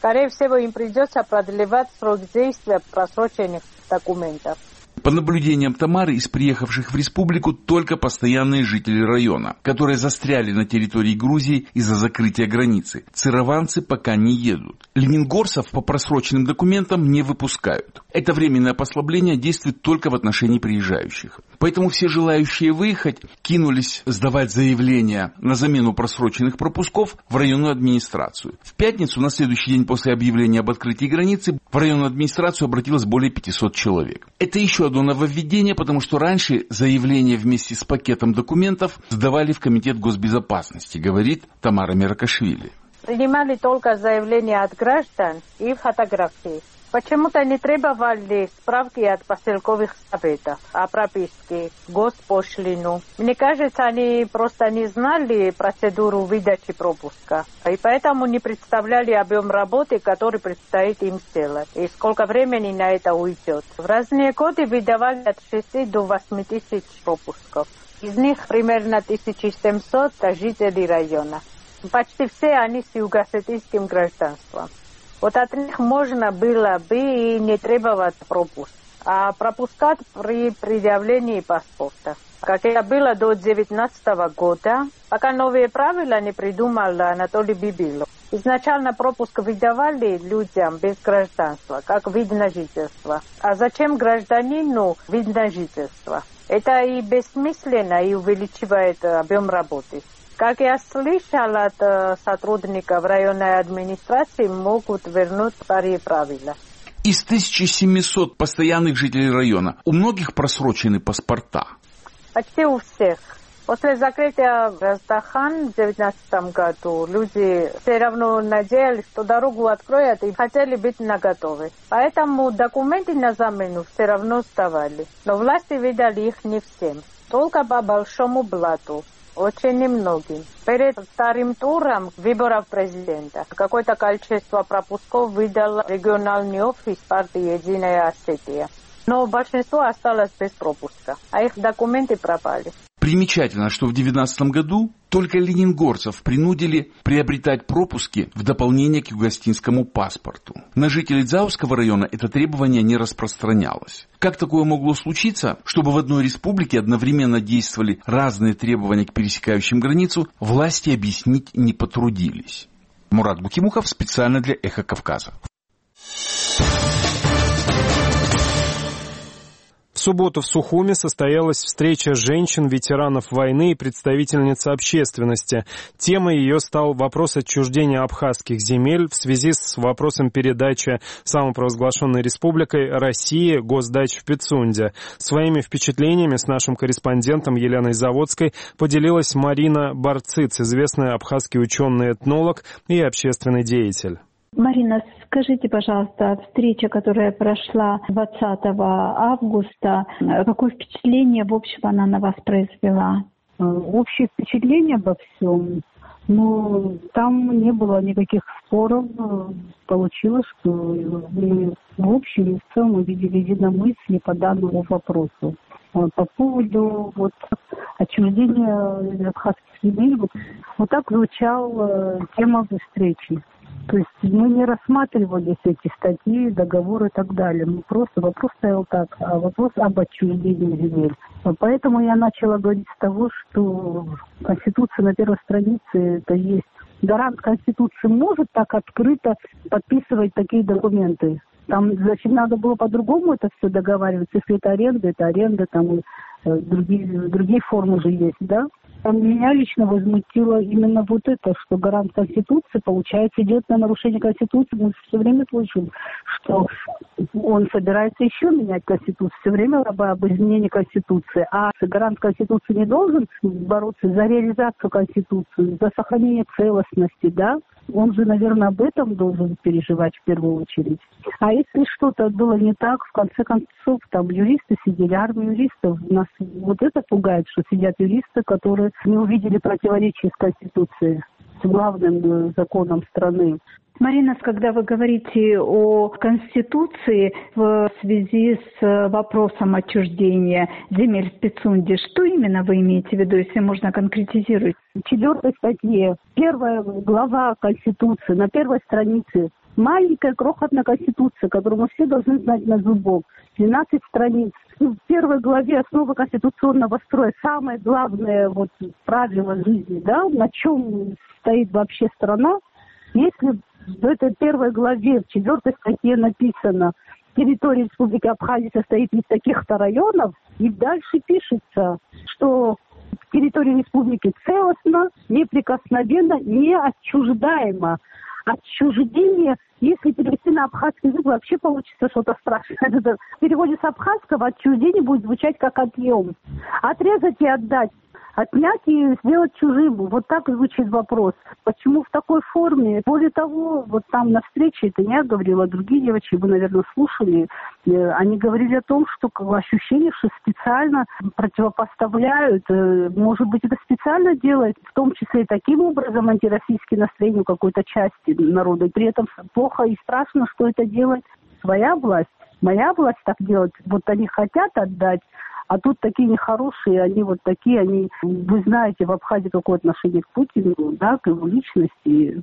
Скорее всего, им придется продлевать срок действия просроченных документов. По наблюдениям Тамары, из приехавших в республику только постоянные жители района, которые застряли на территории Грузии из-за закрытия границы. Цырованцы пока не едут. Ленингорцев по просроченным документам не выпускают. Это временное послабление действует только в отношении приезжающих. Поэтому все желающие выехать кинулись сдавать заявления на замену просроченных пропусков в районную администрацию. В пятницу, на следующий день после объявления об открытии границы, в районную администрацию обратилось более 500 человек. Это еще одно нововведение, потому что раньше заявления вместе с пакетом документов сдавали в Комитет госбезопасности, говорит Тамара Меракашвили. Принимали только заявления от граждан и фотографии. Почему-то не требовали справки от поселковых советов о прописке, госпошлину. Мне кажется, они просто не знали процедуру выдачи пропуска. И поэтому не представляли объем работы, который предстоит им сделать. И сколько времени на это уйдет. В разные годы выдавали от 6 до 8 тысяч пропусков. Из них примерно 1700 жителей района. Почти все они с юго-осетинским гражданством. Вот от них можно было бы и не требовать пропуск, а пропускать при предъявлении паспорта. Как это было до 2019 года, пока новые правила не придумал Анатолий Бибилов. Изначально пропуск выдавали людям без гражданства, как вид на жительство. А зачем гражданину вид на жительство? Это и бессмысленно, и увеличивает объем работы. Как я слышал от сотрудников районной администрации, могут вернуть старые правила. Из 1700 постоянных жителей района у многих просрочены паспорта? Почти у всех. После закрытия Раздахана в 2019 году люди все равно надеялись, что дорогу откроют и хотели быть наготове. Поэтому документы на замену все равно сдавали. Но власти выдали их не всем, только по большому блату. Очень немногим. Перед вторым туром выборов президента какое-то количество пропусков выдал региональный офис партии «Единая Осетия». Но большинство осталось без пропуска, а их документы пропали. Примечательно, что в 2019 году только ленингорцев принудили приобретать пропуски в дополнение к югостинскому паспорту. На жителей Дзауского района это требование не распространялось. Как такое могло случиться, чтобы в одной республике одновременно действовали разные требования к пересекающим границу, власти объяснить не потрудились. Мурат Букимухов специально для «Эхо Кавказа». В субботу в Сухуме состоялась встреча женщин-ветеранов войны и представительниц общественности. Темой ее стал вопрос отчуждения абхазских земель в связи с вопросом передачи самопровозглашенной республикой России госдач в Пицунде. Своими впечатлениями с нашим корреспондентом Еленой Заводской поделилась Марина Барциц, известный абхазский ученый-этнолог и общественный деятель. Марина, скажите, пожалуйста, встреча, которая прошла 20 августа, какое впечатление, в общем, она на вас произвела? Общее впечатление обо всем, там не было никаких споров. Получилось, что мы в общем и в целом увидели единомыслие по данному вопросу. По поводу отчуждения абхазских земель, вот так звучала тема встречи. То есть мы не рассматривали эти статьи, договоры и так далее. Вопрос стоял так, вопрос об отчуждении земель. Поэтому я начала говорить с того, что Конституция на первой странице это есть. Гарант Конституции может так открыто подписывать такие документы. Там, значит, надо было по-другому это все договариваться. Если это аренда, там и другие формы же есть, да? Меня лично возмутило именно это, что гарант Конституции, получается, идет на нарушение Конституции. Мы все время слышим, что он собирается еще менять Конституцию, все время об изменении Конституции. А гарант Конституции не должен бороться за реализацию Конституции, за сохранение целостности, да? Он же, наверное, об этом должен переживать в первую очередь. А если что-то было не так, в конце концов, там юристы сидели, армия юристов. Нас это пугает, что сидят юристы, которые не увидели противоречия с Конституцией, с главным законом страны. Марина, когда вы говорите о Конституции в связи с вопросом отчуждения земель в Пицунде, что именно вы имеете в виду, если можно конкретизировать? В 4 статье, 1 глава Конституции, на 1 странице, маленькая крохотная Конституция, которую мы все должны знать на зубок, 12 страниц. В 1 главе основы конституционного строя самое главное правило жизни, да, на чем стоит вообще страна. Если в этой 1 главе, в 4 статье написано, территория Республики Абхазия состоит из таких-то районов, и дальше пишется, что территория республики целостна, неприкосновенна, неотчуждаема. Отчуждение, если перевести на абхазский язык, вообще получится что-то страшное. В переводе с абхазского отчуждение будет звучать как отъем. Отрезать и отдать. Отнять и сделать чужим. Вот так звучит вопрос. Почему в такой форме? Более того, там на встрече, это не я говорила, а другие девочки, вы, наверное, слушали, они говорили о том, что ощущение, что специально противопоставляют, может быть, это специально делает, в том числе и таким образом антироссийские настроения у какой-то части народа. И при этом плохо и страшно, что это делает своя власть. Моя власть так делает. Они хотят отдать, а тут такие нехорошие, они такие, вы знаете, в Абхазии какое отношение к Путину, да, к его личности,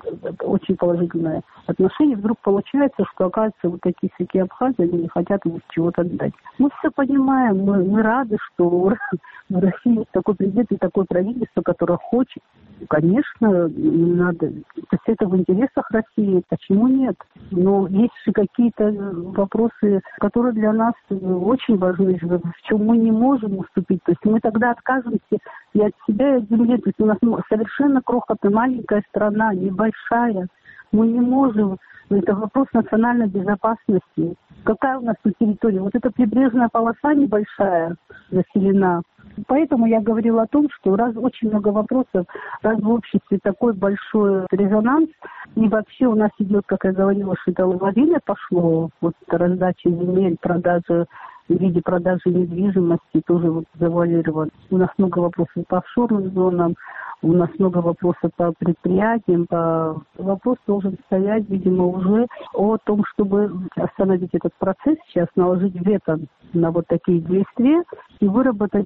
очень положительное отношение. Вдруг получается, что, оказывается, такие всякие абхазы, они не хотят чего-то отдать. Мы все понимаем, мы рады, что в России есть такой президент и такое правительство, которое хочет. Конечно, надо. То есть это в интересах России. Почему нет? Но есть же какие-то вопросы, которые для нас очень важны, в чем мы не можем уступить. То есть мы тогда откажемся и от себя, и от земли. То есть у нас совершенно крохотная, маленькая страна, небольшая. Мы не можем. Это вопрос национальной безопасности. Какая у нас тут территория? Эта прибрежная полоса небольшая заселена. Поэтому я говорила о том, что раз очень много вопросов, раз в обществе такой большой резонанс, и вообще у нас идет, как я говорила, что это лавина пошло, раздача земель, продажа в виде продажи недвижимости тоже завуалирован. У нас много вопросов по офшорным зонам, у нас много вопросов по предприятиям. Вопрос должен стоять, видимо, уже о том, чтобы остановить этот процесс сейчас, наложить вето на такие действия и выработать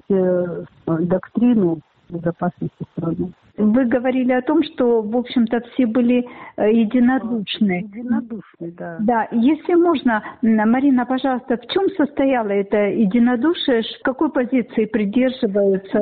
доктрину безопасности страны. Вы говорили о том, что, в общем-то, все были единодушны. Единодушны, да. Да, если можно, Марина, пожалуйста, в чем состояло это единодушие, в какой позиции придерживаются?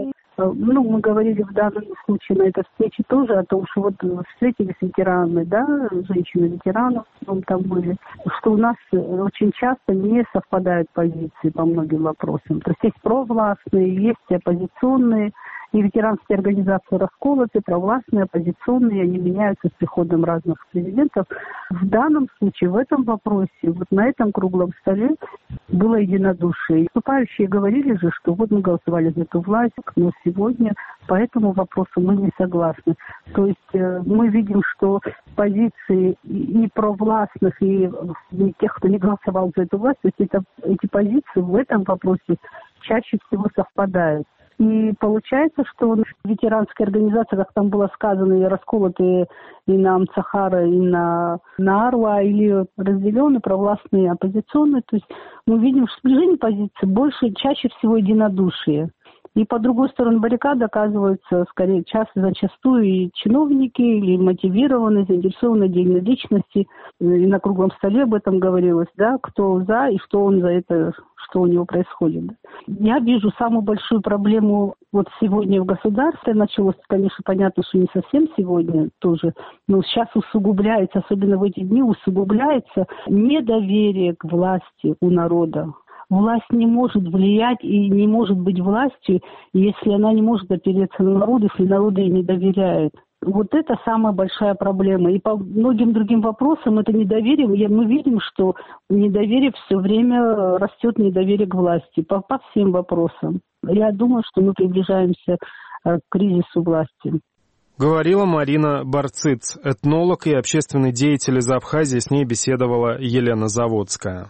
Мы говорили в данном случае на этой встрече тоже о том, что встретились ветераны, да, женщины-ветеранов, там были, что у нас очень часто не совпадают позиции по многим вопросам. То есть есть провластные, есть оппозиционные, и ветеранские организации расколоты, провластные, оппозиционные, они меняются с приходом разных президентов. В данном случае, в этом вопросе, на этом круглом столе было единодушие. Выступающие говорили же, что мы голосовали за эту власть, но сегодня по этому вопросу мы не согласны. То есть мы видим, что позиции и провластных, и тех, кто не голосовал за эту власть, то есть эти позиции в этом вопросе чаще всего совпадают. И получается, что ветеранские организации, как там было сказано, и расколоты и на Амцахара, и на Арва, или разделены, провластные, оппозиционные. То есть мы видим, что сближение позиций больше, чаще всего единодушие. И по другой стороне баррикады оказываются, скорее, зачастую и чиновники, или мотивированные, заинтересованные отдельные личности. И на круглом столе об этом говорилось, да, кто за и что он за это, что у него происходит. Я вижу самую большую проблему сегодня в государстве. Началось, конечно, понятно, что не совсем сегодня тоже, но сейчас усугубляется, особенно в эти дни усугубляется недоверие к власти у народа. Власть не может влиять и не может быть властью, если она не может опереться на народ, если народ ей не доверяет. Это самая большая проблема. И по многим другим вопросам это недоверие. Мы видим, что недоверие все время растет, недоверие к власти. По всем вопросам. Я думаю, что мы приближаемся к кризису власти. Говорила Марина Барциц, этнолог и общественный деятель из Абхазии. С ней беседовала Елена Заводская.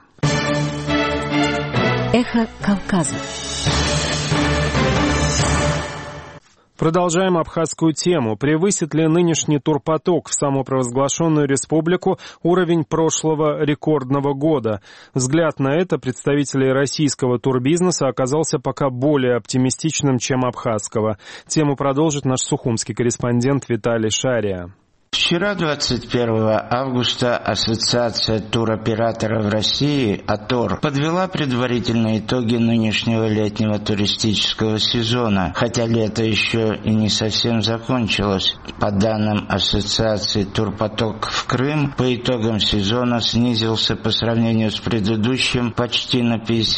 Эхо Кавказа. Продолжаем абхазскую тему. Превысит ли нынешний турпоток в самопровозглашенную республику уровень прошлого рекордного года? Взгляд на это представителей российского турбизнеса оказался пока более оптимистичным, чем абхазского. Тему продолжит наш сухумский корреспондент Виталий Шария. Вчера, 21 августа, Ассоциация туроператоров России, АТОР, подвела предварительные итоги нынешнего летнего туристического сезона, хотя лето еще и не совсем закончилось. По данным Ассоциации, турпоток в Крым по итогам сезона снизился по сравнению с предыдущим почти на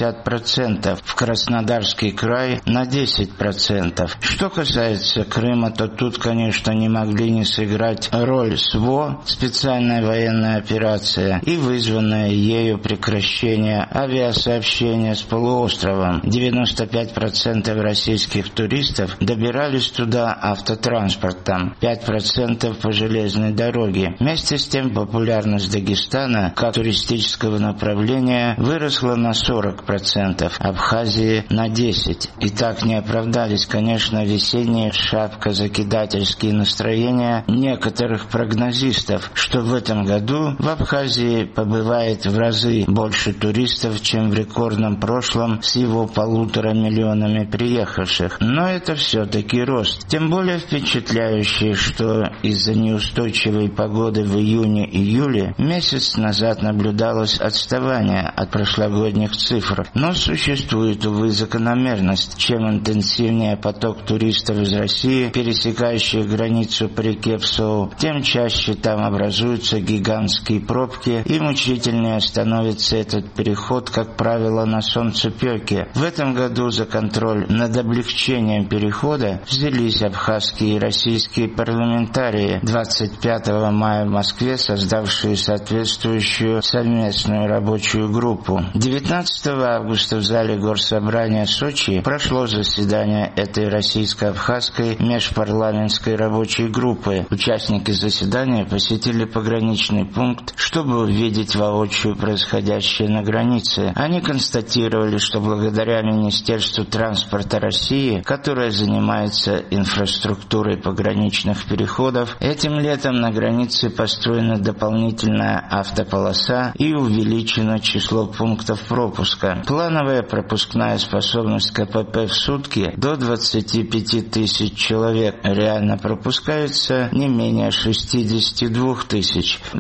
50%, в Краснодарский край на 10%. Что касается Крыма, то тут, конечно, не могли не сыграть роль СВО, специальная военная операция, и вызванное ею прекращение авиасообщения с полуостровом. 95% российских туристов добирались туда автотранспортом, 5% по железной дороге. Вместе с тем популярность Дагестана как туристического направления выросла на 40%, Абхазии на 10%. И так не оправдались, конечно, весенние шапкозакидательские настроения некоторых прогнозистов, что в этом году в Абхазии побывает в разы больше туристов, чем в рекордном прошлом с его 1,5 миллионами приехавших. Но это все-таки рост. Тем более впечатляющий, что из-за неустойчивой погоды в июне-июле месяц назад наблюдалось отставание от прошлогодних цифр. Но существует, увы, закономерность. Чем интенсивнее поток туристов из России, пересекающих границу по реке Псоу, тем чаще там образуются гигантские пробки, и мучительнее становится этот переход, как правило, на солнцепёке. В этом году за контроль над облегчением перехода взялись абхазские и российские парламентарии, 25 мая в Москве создавшие соответствующую совместную рабочую группу. 19 августа в зале Горсобрания Сочи прошло заседание этой российско-абхазской межпарламентской рабочей группы. Участники заседания посетили пограничный пункт, чтобы увидеть воочию происходящее на границе. Они констатировали, что благодаря Министерству транспорта России, которое занимается инфраструктурой пограничных переходов, этим летом на границе построена дополнительная автополоса и увеличено число пунктов пропуска. Плановая пропускная способность КПП в сутки до 25 тысяч человек. Реально пропускается не менее 62 тысяч. В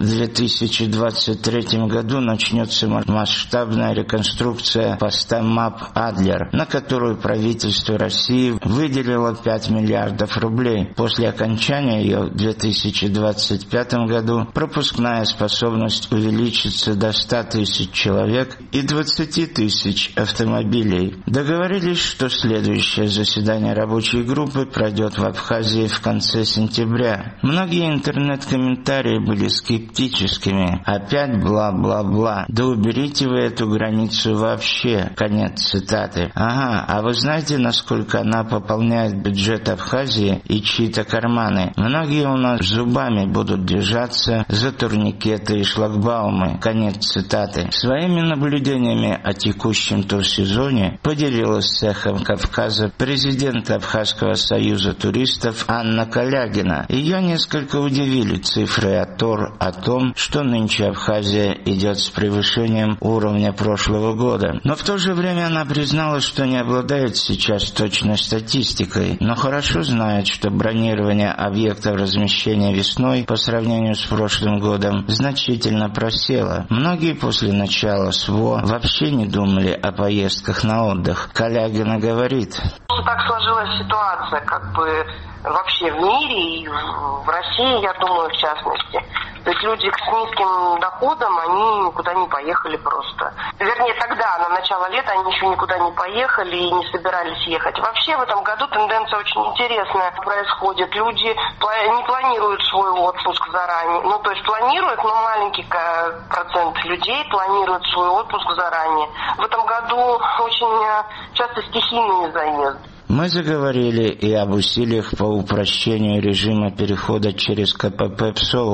2023 году начнется масштабная реконструкция поста МАП «Адлер», на которую правительство России выделило 5 миллиардов рублей. После окончания ее в 2025 году пропускная способность увеличится до 100 тысяч человек и 20 тысяч автомобилей. Договорились, что следующее заседание рабочей группы пройдет в Абхазии в конце сентября. Многие интернет-комментарии были скептическими. Опять бла-бла-бла. Да уберите вы эту границу вообще. Конец цитаты. Ага, а вы знаете, насколько она пополняет бюджет Абхазии и чьи-то карманы? Многие у нас зубами будут держаться за турникеты и шлагбаумы. Конец цитаты. Своими наблюдениями о текущем турсезоне поделилась с «Эхом Кавказа» президент Абхазского союза туристов Анна Калягина. Ее несколько удивили цифры АТОР о том, что нынче Абхазия идет с превышением уровня прошлого года. Но в то же время она признала, что не обладает сейчас точной статистикой, но хорошо знает, что бронирование объектов размещения весной по сравнению с прошлым годом значительно просело. Многие после начала СВО вообще не думали о поездках на отдых. Калягина говорит: так сложилась ситуация, вообще в мире и в России, я думаю, в частности. То есть люди с низким доходом, они никуда не поехали просто. Вернее, тогда, на начало лета, они еще никуда не поехали и не собирались ехать. Вообще в этом году тенденция очень интересная происходит. Люди не планируют свой отпуск заранее. То есть планируют, но маленький процент людей планируют свой отпуск заранее. В этом году очень часто стихийные заезды. Мы заговорили и об усилиях по упрощению режима перехода через КПП Псоу.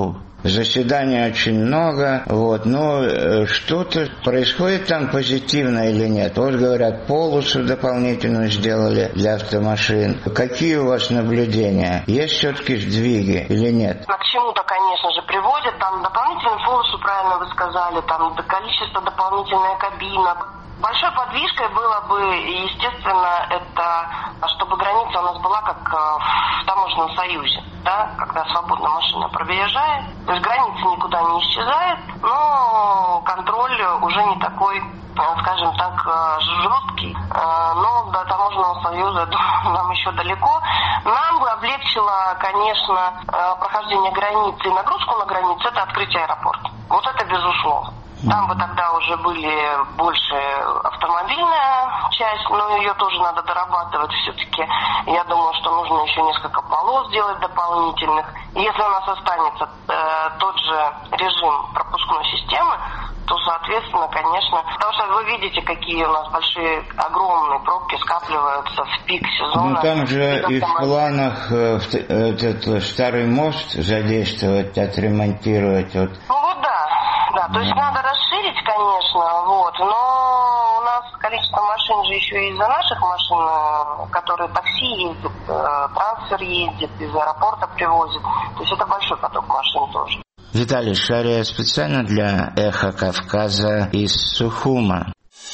Заседаний очень много, но что-то происходит там позитивно или нет? Вот говорят, полосу дополнительно сделали для автомашин. Какие у вас наблюдения? Есть все-таки сдвиги или нет? К чему-то, конечно же, приводят. Там дополнительную полосу, правильно вы сказали, там количество дополнительная кабина. Большой подвижкой было бы, естественно, это чтобы граница у нас была как в таможенном союзе, да, когда свободно машина проезжает. То есть граница никуда не исчезает, но контроль уже не такой, скажем так, жесткий. Но до таможенного союза, думаю, нам еще далеко. Нам бы облегчило, конечно, прохождение границы и нагрузку на границу, это открытие аэропорта. Вот это безусловно. Там бы тогда уже были больше автомобильная часть, но ее тоже надо дорабатывать все-таки. Я думаю, что нужно еще несколько полос сделать дополнительных. Если у нас останется тот же режим пропускной системы, то, соответственно, конечно, потому что вы видите, какие у нас большие, огромные пробки скапливаются в пик сезона. Ну, там же и в планах этот старый мост задействовать, отремонтировать. Вот. Ну, вот да. Да, то есть надо расширить, конечно, но у нас количество машин же еще и из-за наших машин, которые такси ездят, трансфер ездит, из аэропорта привозят. То есть это большой поток машин тоже. Виталий Шария специально для «Эхо Кавказа» из Сухума.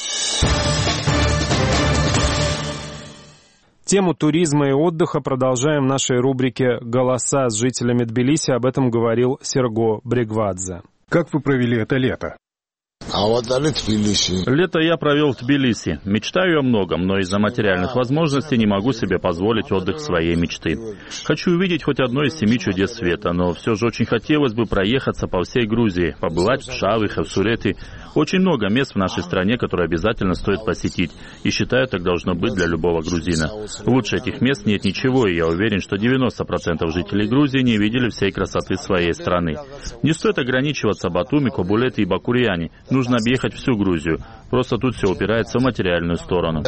Тему туризма и отдыха продолжаем в нашей рубрике «Голоса» с жителями Тбилиси. Об этом говорил Серго Брегвадзе. Как вы провели это лето? Лето я провел в Тбилиси. Мечтаю о многом, но из-за материальных возможностей не могу себе позволить отдых своей мечты. Хочу увидеть хоть одно из 7 чудес света, но все же очень хотелось бы проехаться по всей Грузии, побывать в Пшаве, Хавсуреты. Очень много мест в нашей стране, которые обязательно стоит посетить, и считаю, так должно быть для любого грузина. Лучше этих мест нет ничего, и я уверен, что 90% жителей Грузии не видели всей красоты своей страны. Не стоит ограничиваться Батуми, Кобулеты и Бакурьяни. Нужно объехать всю Грузию. Просто тут все упирается в материальную сторону.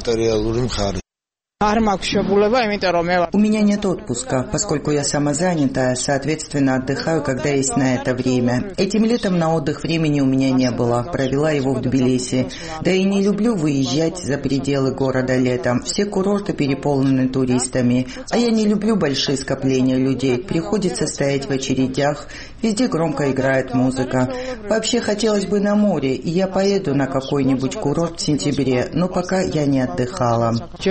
У меня нет отпуска, поскольку я самозанятая, соответственно, отдыхаю, когда есть на это время. Этим летом на отдых времени у меня не было, провела его в Тбилиси. Да и не люблю выезжать за пределы города летом. Все курорты переполнены туристами, а я не люблю большие скопления людей. Приходится стоять в очередях, везде громко играет музыка. Вообще хотелось бы на море, и я поеду на какой-нибудь курорт в сентябре, но пока я не отдыхала.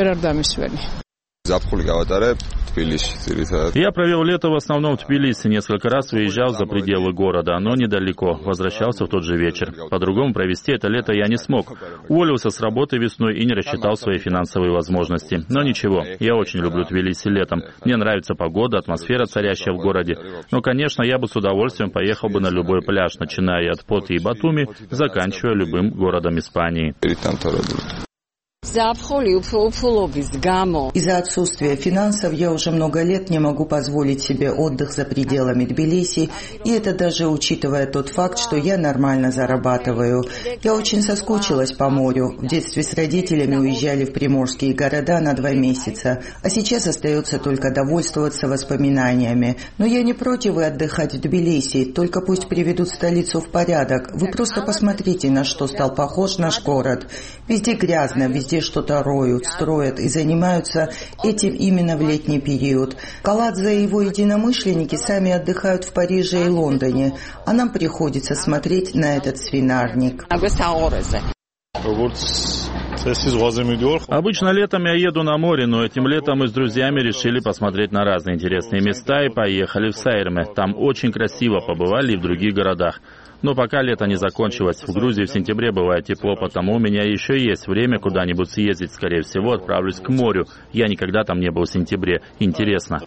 Я провел лето в основном в Тбилиси, несколько раз выезжал за пределы города, но недалеко, возвращался в тот же вечер. По-другому провести это лето я не смог. Уволился с работы весной и не рассчитал свои финансовые возможности. Но ничего, я очень люблю Тбилиси летом. Мне нравится погода, атмосфера, царящая в городе. Но, конечно, я бы с удовольствием поехал бы на любой пляж, начиная от Поти и Батуми, заканчивая любым городом Испании. Из-за отсутствия финансов я уже много лет не могу позволить себе отдых за пределами Тбилиси, и это даже учитывая тот факт, что я нормально зарабатываю. Я очень соскучилась по морю. В детстве с родителями уезжали в приморские города на 2 месяца, а сейчас остается только довольствоваться воспоминаниями. Но я не против и отдыхать в Тбилиси, только пусть приведут столицу в порядок. Вы просто посмотрите, на что стал похож наш город. Везде грязно, везде что-то роют, строят и занимаются этим именно в летний период. Каладзе и его единомышленники сами отдыхают в Париже и Лондоне, а нам приходится смотреть на этот свинарник. Обычно летом я еду на море, но этим летом мы с друзьями решили посмотреть на разные интересные места и поехали в Сайрме. Там очень красиво, побывали и в других городах. Но пока лето не закончилось, в Грузии в сентябре бывает тепло, потому у меня еще есть время куда-нибудь съездить. Скорее всего, отправлюсь к морю. Я никогда там не был в сентябре. Интересно.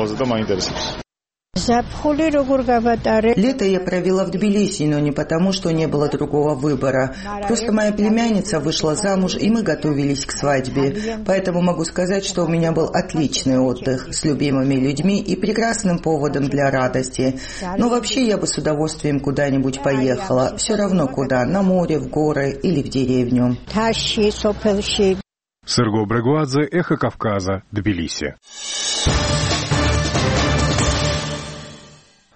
Лето я провела в Тбилиси, но не потому, что не было другого выбора. Просто моя племянница вышла замуж, и мы готовились к свадьбе. Поэтому могу сказать, что у меня был отличный отдых с любимыми людьми и прекрасным поводом для радости. Но вообще я бы с удовольствием куда-нибудь поехала. Все равно куда, на море, в горы или в деревню. Серго Брегвадзе, «Эхо Кавказа», Тбилиси.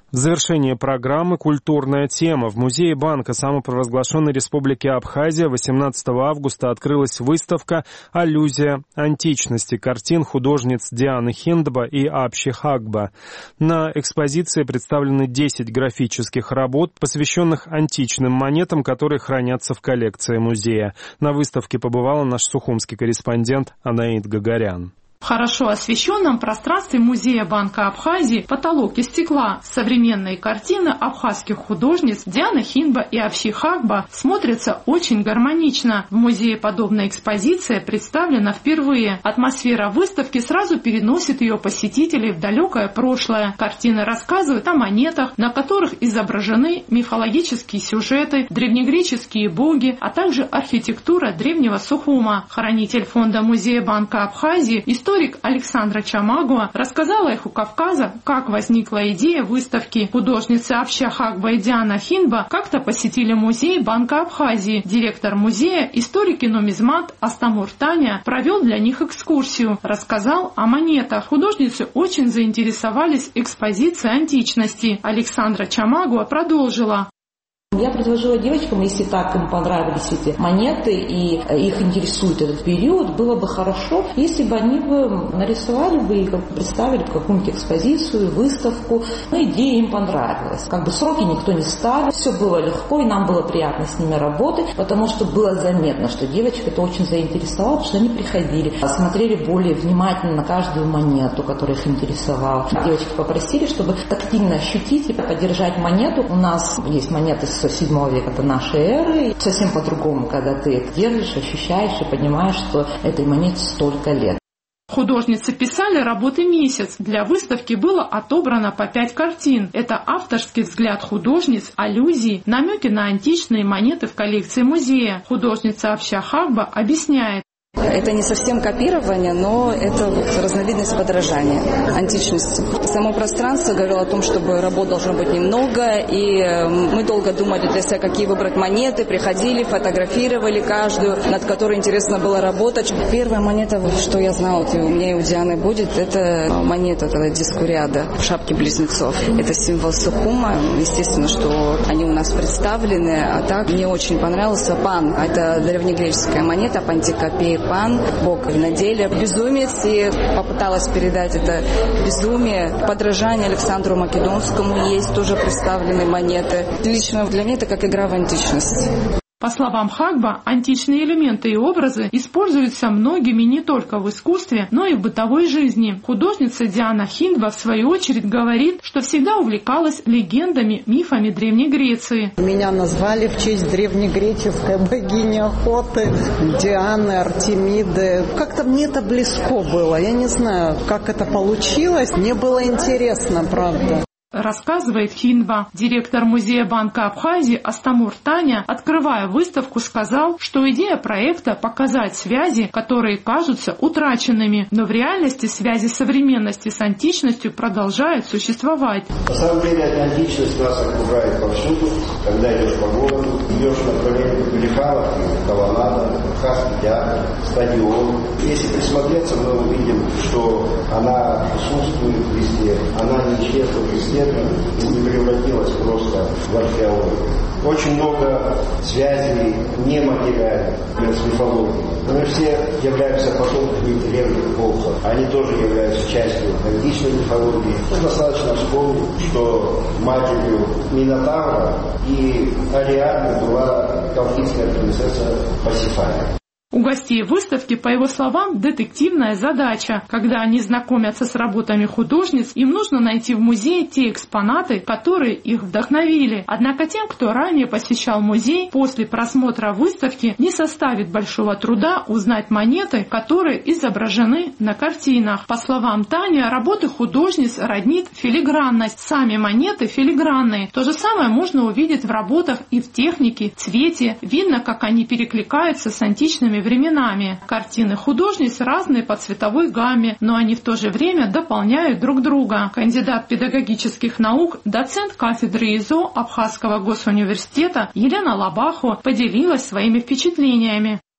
В завершении программы «Культурная тема». В музее банка самопровозглашенной Республики Абхазия 18 августа открылась выставка «Аллюзия античности» картин художниц Дианы Хиндба и Апши Хагба. На экспозиции представлены 10 графических работ, посвященных античным монетам, которые хранятся в коллекции музея. На выставке побывала наш сухумский корреспондент Анаид Гагарян. В хорошо освещенном пространстве музея Банка Абхазии потолок из стекла. Современные картины абхазских художниц Дианы Хиндба и Апши Хагба смотрятся очень гармонично. В музее подобная экспозиция представлена впервые. Атмосфера выставки сразу переносит ее посетителей в далекое прошлое. Картины рассказывают о монетах, на которых изображены мифологические сюжеты, древнегреческие боги, а также архитектура древнего Сухума. Хранитель фонда музея Банка Абхазии, историк Александра Чамагова, рассказала «Эху Кавказа», как возникла идея выставки. Художницы Апши Хагба и Диана Хиндба как-то посетили музей Банка Абхазии. Директор музея, историк и нумизмат Астамур Таня, провел для них экскурсию, рассказал о монетах. Художницы очень заинтересовались экспозицией античности. Александра Чамагова продолжила. Я предложила девочкам, если так им понравились эти монеты и их интересует этот период, было бы хорошо, если бы они бы нарисовали бы и представили какую-нибудь экспозицию, выставку. Но идея им понравилась. Сроки никто не ставил, все было легко, и нам было приятно с ними работать, потому что было заметно, что девочек это очень заинтересовало, потому что они приходили, смотрели более внимательно на каждую монету, которая их интересовала. Девочки попросили, чтобы тактильно ощутить и подержать монету. У нас есть монеты с 7 века до нашей эры. Совсем по-другому, когда ты это держишь, ощущаешь и понимаешь, что этой монете столько лет. Художницы писали работы месяц. Для выставки было отобрано по 5 картин. Это авторский взгляд художниц, аллюзии, намеки на античные монеты в коллекции музея. Художница Апши Хагба объясняет. Это не совсем копирование, но это разновидность подражания античности. Само пространство говорило о том, чтобы работ должно быть немного, и мы долго думали для себя, какие выбрать монеты, приходили, фотографировали каждую, над которой интересно было работать. Первая монета, что я знала, у меня и у Дианы будет, это монета дискуриада в шапке близнецов. Это символ Сухума, естественно, что они у нас представлены, а так мне очень понравился пан. Это древнегреческая монета, пантикопея. Пан, бог виноделия, безумец, и попыталась передать это безумие. Подражание Александру Македонскому есть, тоже представлены монеты. Лично для меня это как игра в античность. По словам Хагба, античные элементы и образы используются многими не только в искусстве, но и в бытовой жизни. Художница Диана Хиндба, в свою очередь, говорит, что всегда увлекалась легендами, мифами Древней Греции. Меня назвали в честь древнегреческой богини охоты Дианы, Артемиды. Как-то мне это близко было. Я не знаю, как это получилось. Мне было интересно, правда. Рассказывает Хиндба. Директор музея Банка Абхазии Астамур Таня, открывая выставку, сказал, что идея проекта – показать связи, которые кажутся утраченными, но в реальности связи современности с античностью продолжают существовать. На самом деле, эта античность нас окружает повсюду. Когда идешь по городу, идешь в направлении Велихаловки, колоннада, Абхазский театр, стадион. Если присмотреться, мы увидим, что она присутствует везде, она не исчезла везде, не превратилась просто в археологию. Очень много связей нематериальных с мифологией. Мы все являемся потомками древних богов. Они тоже являются частью античной мифологии. Достаточно вспомнить, что матерью Минотавра и Ариадны была колхидская принцесса Пасифая. У гостей выставки, по его словам, детективная задача. Когда они знакомятся с работами художниц, им нужно найти в музее те экспонаты, которые их вдохновили. Однако тем, кто ранее посещал музей, после просмотра выставки не составит большого труда узнать монеты, которые изображены на картинах. По словам Тани, работы художниц роднит филигранность. Сами монеты филигранные. То же самое можно увидеть в работах и в технике, цвете. Видно, как они перекликаются с античными временами. Картины художниц разные по цветовой гамме, но они в то же время дополняют друг друга. Кандидат педагогических наук, доцент кафедры ИЗО Абхазского госуниверситета Елена Лабахо поделилась своими впечатлениями.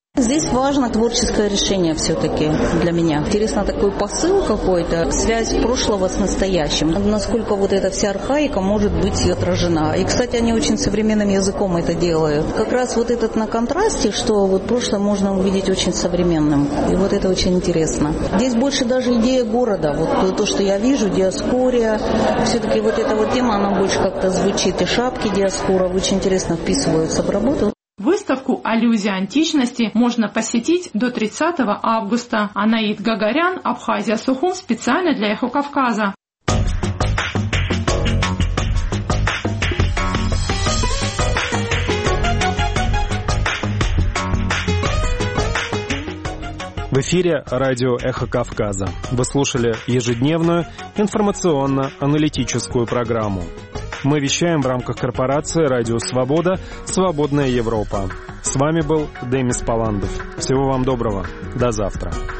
Здесь важно творческое решение все-таки для меня. Интересно такой посыл какой-то, связь прошлого с настоящим. Насколько вот эта вся архаика может быть отражена. И, кстати, они очень современным языком это делают. Как раз вот этот на контрасте, что вот прошлое можно увидеть очень современным. И вот это очень интересно. Здесь больше даже идея города. Вот то, что я вижу, диаскория. Все-таки вот эта вот тема, она больше как-то звучит. И шапки диаскоров очень интересно вписываются в работу. Выставку «Аллюзия античности» можно посетить до 30 августа. Анаит Гагарян, Абхазия, Сухум, специально для «Эхо Кавказа». В эфире радио «Эхо Кавказа». Вы слушали ежедневную информационно-аналитическую программу. Мы вещаем в рамках корпорации «Радио Свобода. Свободная Европа». С вами был Демис Паландов. Всего вам доброго. До завтра.